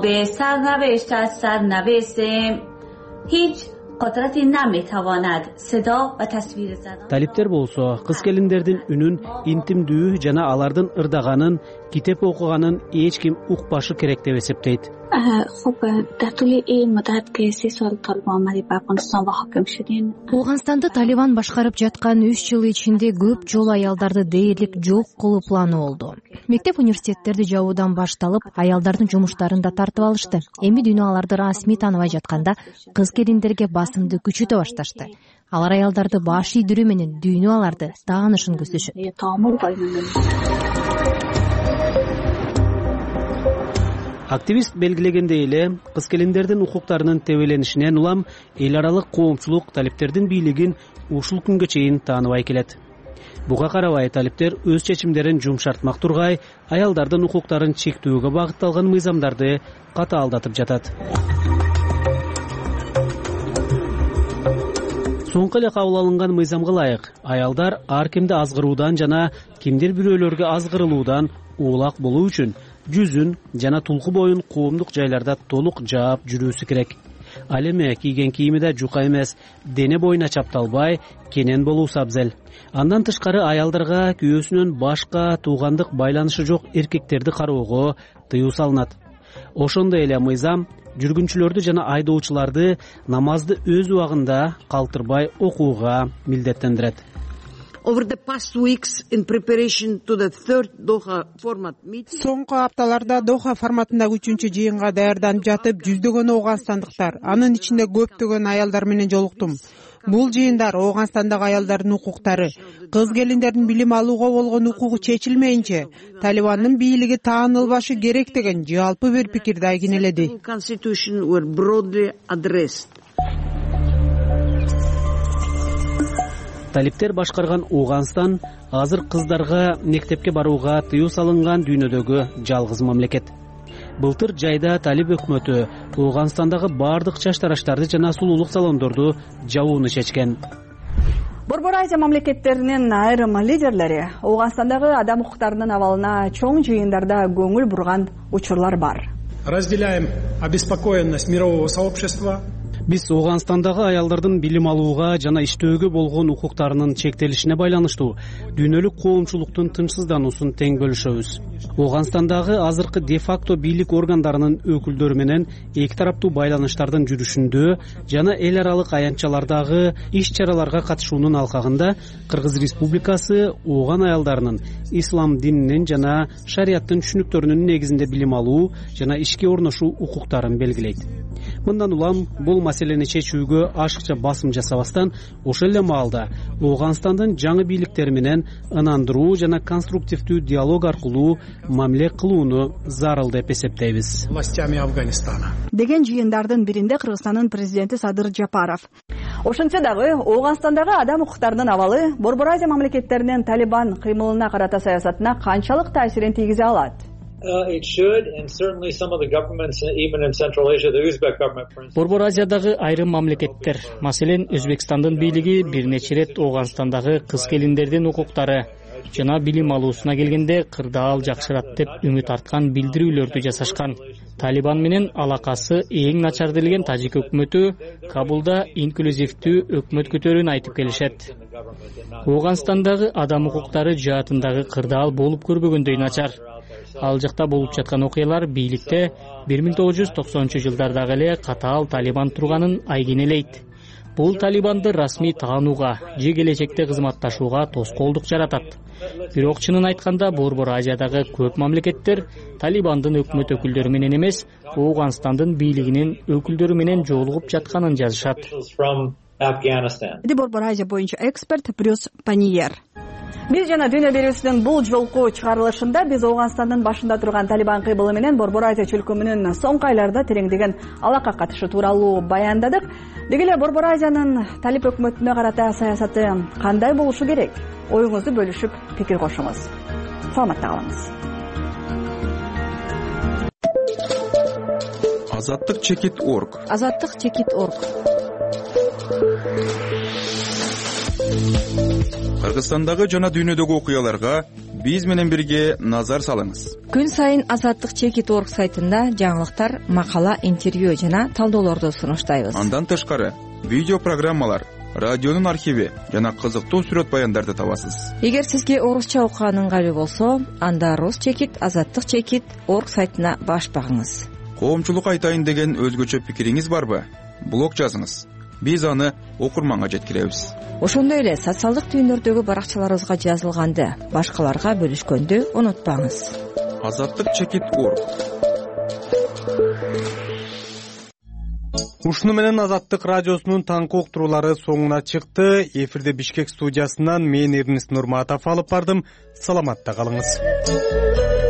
Талиптер болсо кыз келиндердин үнүн интимдүү жана алардын ырдаганын, китеп окуганын эч ким укпашы керек деп эсептейт. Ооганстанды Талибан башкарып жаткан үч жыл ичинде көп жолу аялдарды дээрлик жок кылуу планы болду. Мектеп университеттерди жабуудан башталып, аялдардын жумуштарын да тартып алышты. Эми дүйнө аларды расмий тааныбай жатканда кыз келиндерге басымды күчөтө башташты. Алар аялдарды баш ийдирүү менен дүйнө аларды таанышын көздөшөт. Активист белгилегендей эле, кыз келиндердин укуктарынын тебеленишинен улам эл аралык коомчулук талиптердин бийлигин ушул күнгө чейин тааныбай келет. Буга карабай талиптер өз чечимдерин жумшартмак тургай, аялдардын укуктарын чектөөгө багытталган мыйзамдарды катаалдатып жатат. Соңку эле кабыл алынган мыйзамга ылайык, аялдар ар кимди азгыруудан жана кимдир бирөөлөргө азгырылуудан улак болуу үчүн жүзүн жана тулку боюн коомдук жайларда толук жаап жүрүүсү керек. Ал эми кийген кийимиде жука эмес, дене боюна чапталбай, кенен болуусу абзел. Андан тышкары аялдарга күйөөсүнөн башка туугандык байланышы жок эркектерди кароого тыюу салынат. Ошондой эле мыйзам жүргүнчүлөрдү жана айдоочуларды намазды өз убагында калтырбай окууга милдеттендирет. Соңку апталарда Доха форматындагы үчүнчү жыйынга даярданып жатып, жүздөгөн ооганстандыктар, анын ичинде көптөгөн аялдар менен жолуктум. Бул жыйындар Ооганстандагы аялдардын укуктары, кыз келиндердин билим алууга болгон укугу чечилмейинче Талибандын бийлиги таанылбашы керек деген жалпы бир пикирди айгинеледи. Талиптер башкарган Ооганстан азыр кыздарга мектепке барууга тыюу салынган дүйнөдөгү жалгыз мамлекет. Былтыр жайда Талиб өкмөтү Ооганстандагы бардык чач тараштарды жана сулуулук салондорду жабууну чечкен. Борбор Азия мамлекеттеринин айрым лидерлери Ооганстандагы адам укуктарынын абалына чоң жыйындарда көңүл бурган учурлар бар. Разделяем обеспокоенность мирового сообщества. Биз Ооганстандагы аялдардын билим алууга жана иштөөгө болгон укуктарынын чектелишине байланыштуу дүйнөлүк коомчулуктун тынчсыздануусун тең бөлүшөбүз. Ооганстандагы азыркы де-факто бийлик органдарынын өкүлдөрү менен эки тараптуу байланыштардын жүрүшүндө жана эл аралык аянтчалардагы иш-чараларга катышуунун алкагында Кыргыз Республикасы ооган аялдарынын ислам дининин жана шарияттын түшүнүктөрүнүн негизинде билим алуу жана ишке орношуу укуктарын белгилейт. Мындан улам бул маселени чечүүгө ашыкча басым жасабастан, ошол эле маалда Ооганстандын жаңы бийликтери менен ынандыруу жана конструктивдүү диалог аркылуу мамиле кылууну зарыл деп эсептейбиз. Властями Афганистана. Деген жыйындардын биринде Кыргызстандын президенти Садыр Жапаров. Ошентсе дагы Ооганстандагы адам укуктарынын абалы Борбор Азия мамлекеттеринин Талибан кыймылына карата саясатына канчалык таасирин тийгизе алат? Борбор Азиядагы айрым мамлекеттер, маселен Өзбекстандын бийлиги бир нече рет Ооганстандагы кыз келиндердин укуктары жана билим алуусуна келгенде кырдаал жакшырат деп үмүт арткан билдирүүлөрдү жасашкан. Талибан менен алакасы эң начар делген тажик өкмөтү Кабулда инклюзивдүү өкмөт көтөрүүнү айтып келишет. Ооганстандагы адам укуктары жаатындагы кырдаал болуп көрбөгөндөй начар. Ал жакта болуп жаткан окуялар бийликте бир миң тогуз жүз токсонунчу жылдардагы эле катаал Талибан турганын айгинелейт. Бул Талибанды расмий таанууга же келечекте кызматташууга тоскоолдук жаратат. Бирок чынын айтканда Борбор Азиядагы көп мамлекеттер Талибандын өкмөт өкүлдөрү менен эмес, Ооганстандын бийлигинин өкүлдөрү менен жолугуп жатканын жазышат. Борбор Азия боюнча эксперт Брюс Паниер. Биз жана дүйнө берүүсүнүн бул жолку чыгарылышында биз Ооганстандын башында турган Талибан кыймылы менен Борбор Азия чөлкөмүнүн соңку айларда тереңдеген алака катышы тууралуу баяндадык. Деги эле Борбор Азиянын Талиб өкмөтүнө карата саясаты кандай болушу керек? Оюңузду бөлүшүп, пикир кошуңуз. Саламатта калыңыз. азаттык чекит орг азаттык чекит орг Кыргызстандагы жана дүйнөдөгү окуяларга биз менен бирге назар салыңыз. Күн сайын азаттык чекит орг сайтында жаңылыктар, макала, интервью жана талдоолорду сунуштайбыз. Андан тышкары видео программалар, радионун архиви жана кызыктуу сүрөт баяндарды табасыз. Эгер сизге орусча окуган ыңгайлуу болсо, анда рус чекит азаттык чекит орг сайтына баш багыңыз. Коомчулук айтайын деген өзгөчө пикириңиз барбы? Блог жазыңыз. Биз аны окурманга жеткиребиз. Ошондой эле социалдык түйүндөрдөгү баракчаларыбызга жазылганды башкаларга бөлүшкөндү унутпаңыз. азаттык чекит орг. Ушуну менен Азаттык радиосунун таңкы уктуруулары соңуна чыкты. Эфирде Бишкек студиясынан мен Эрнест Нурматов алып бардым. Саламатта калыңыз.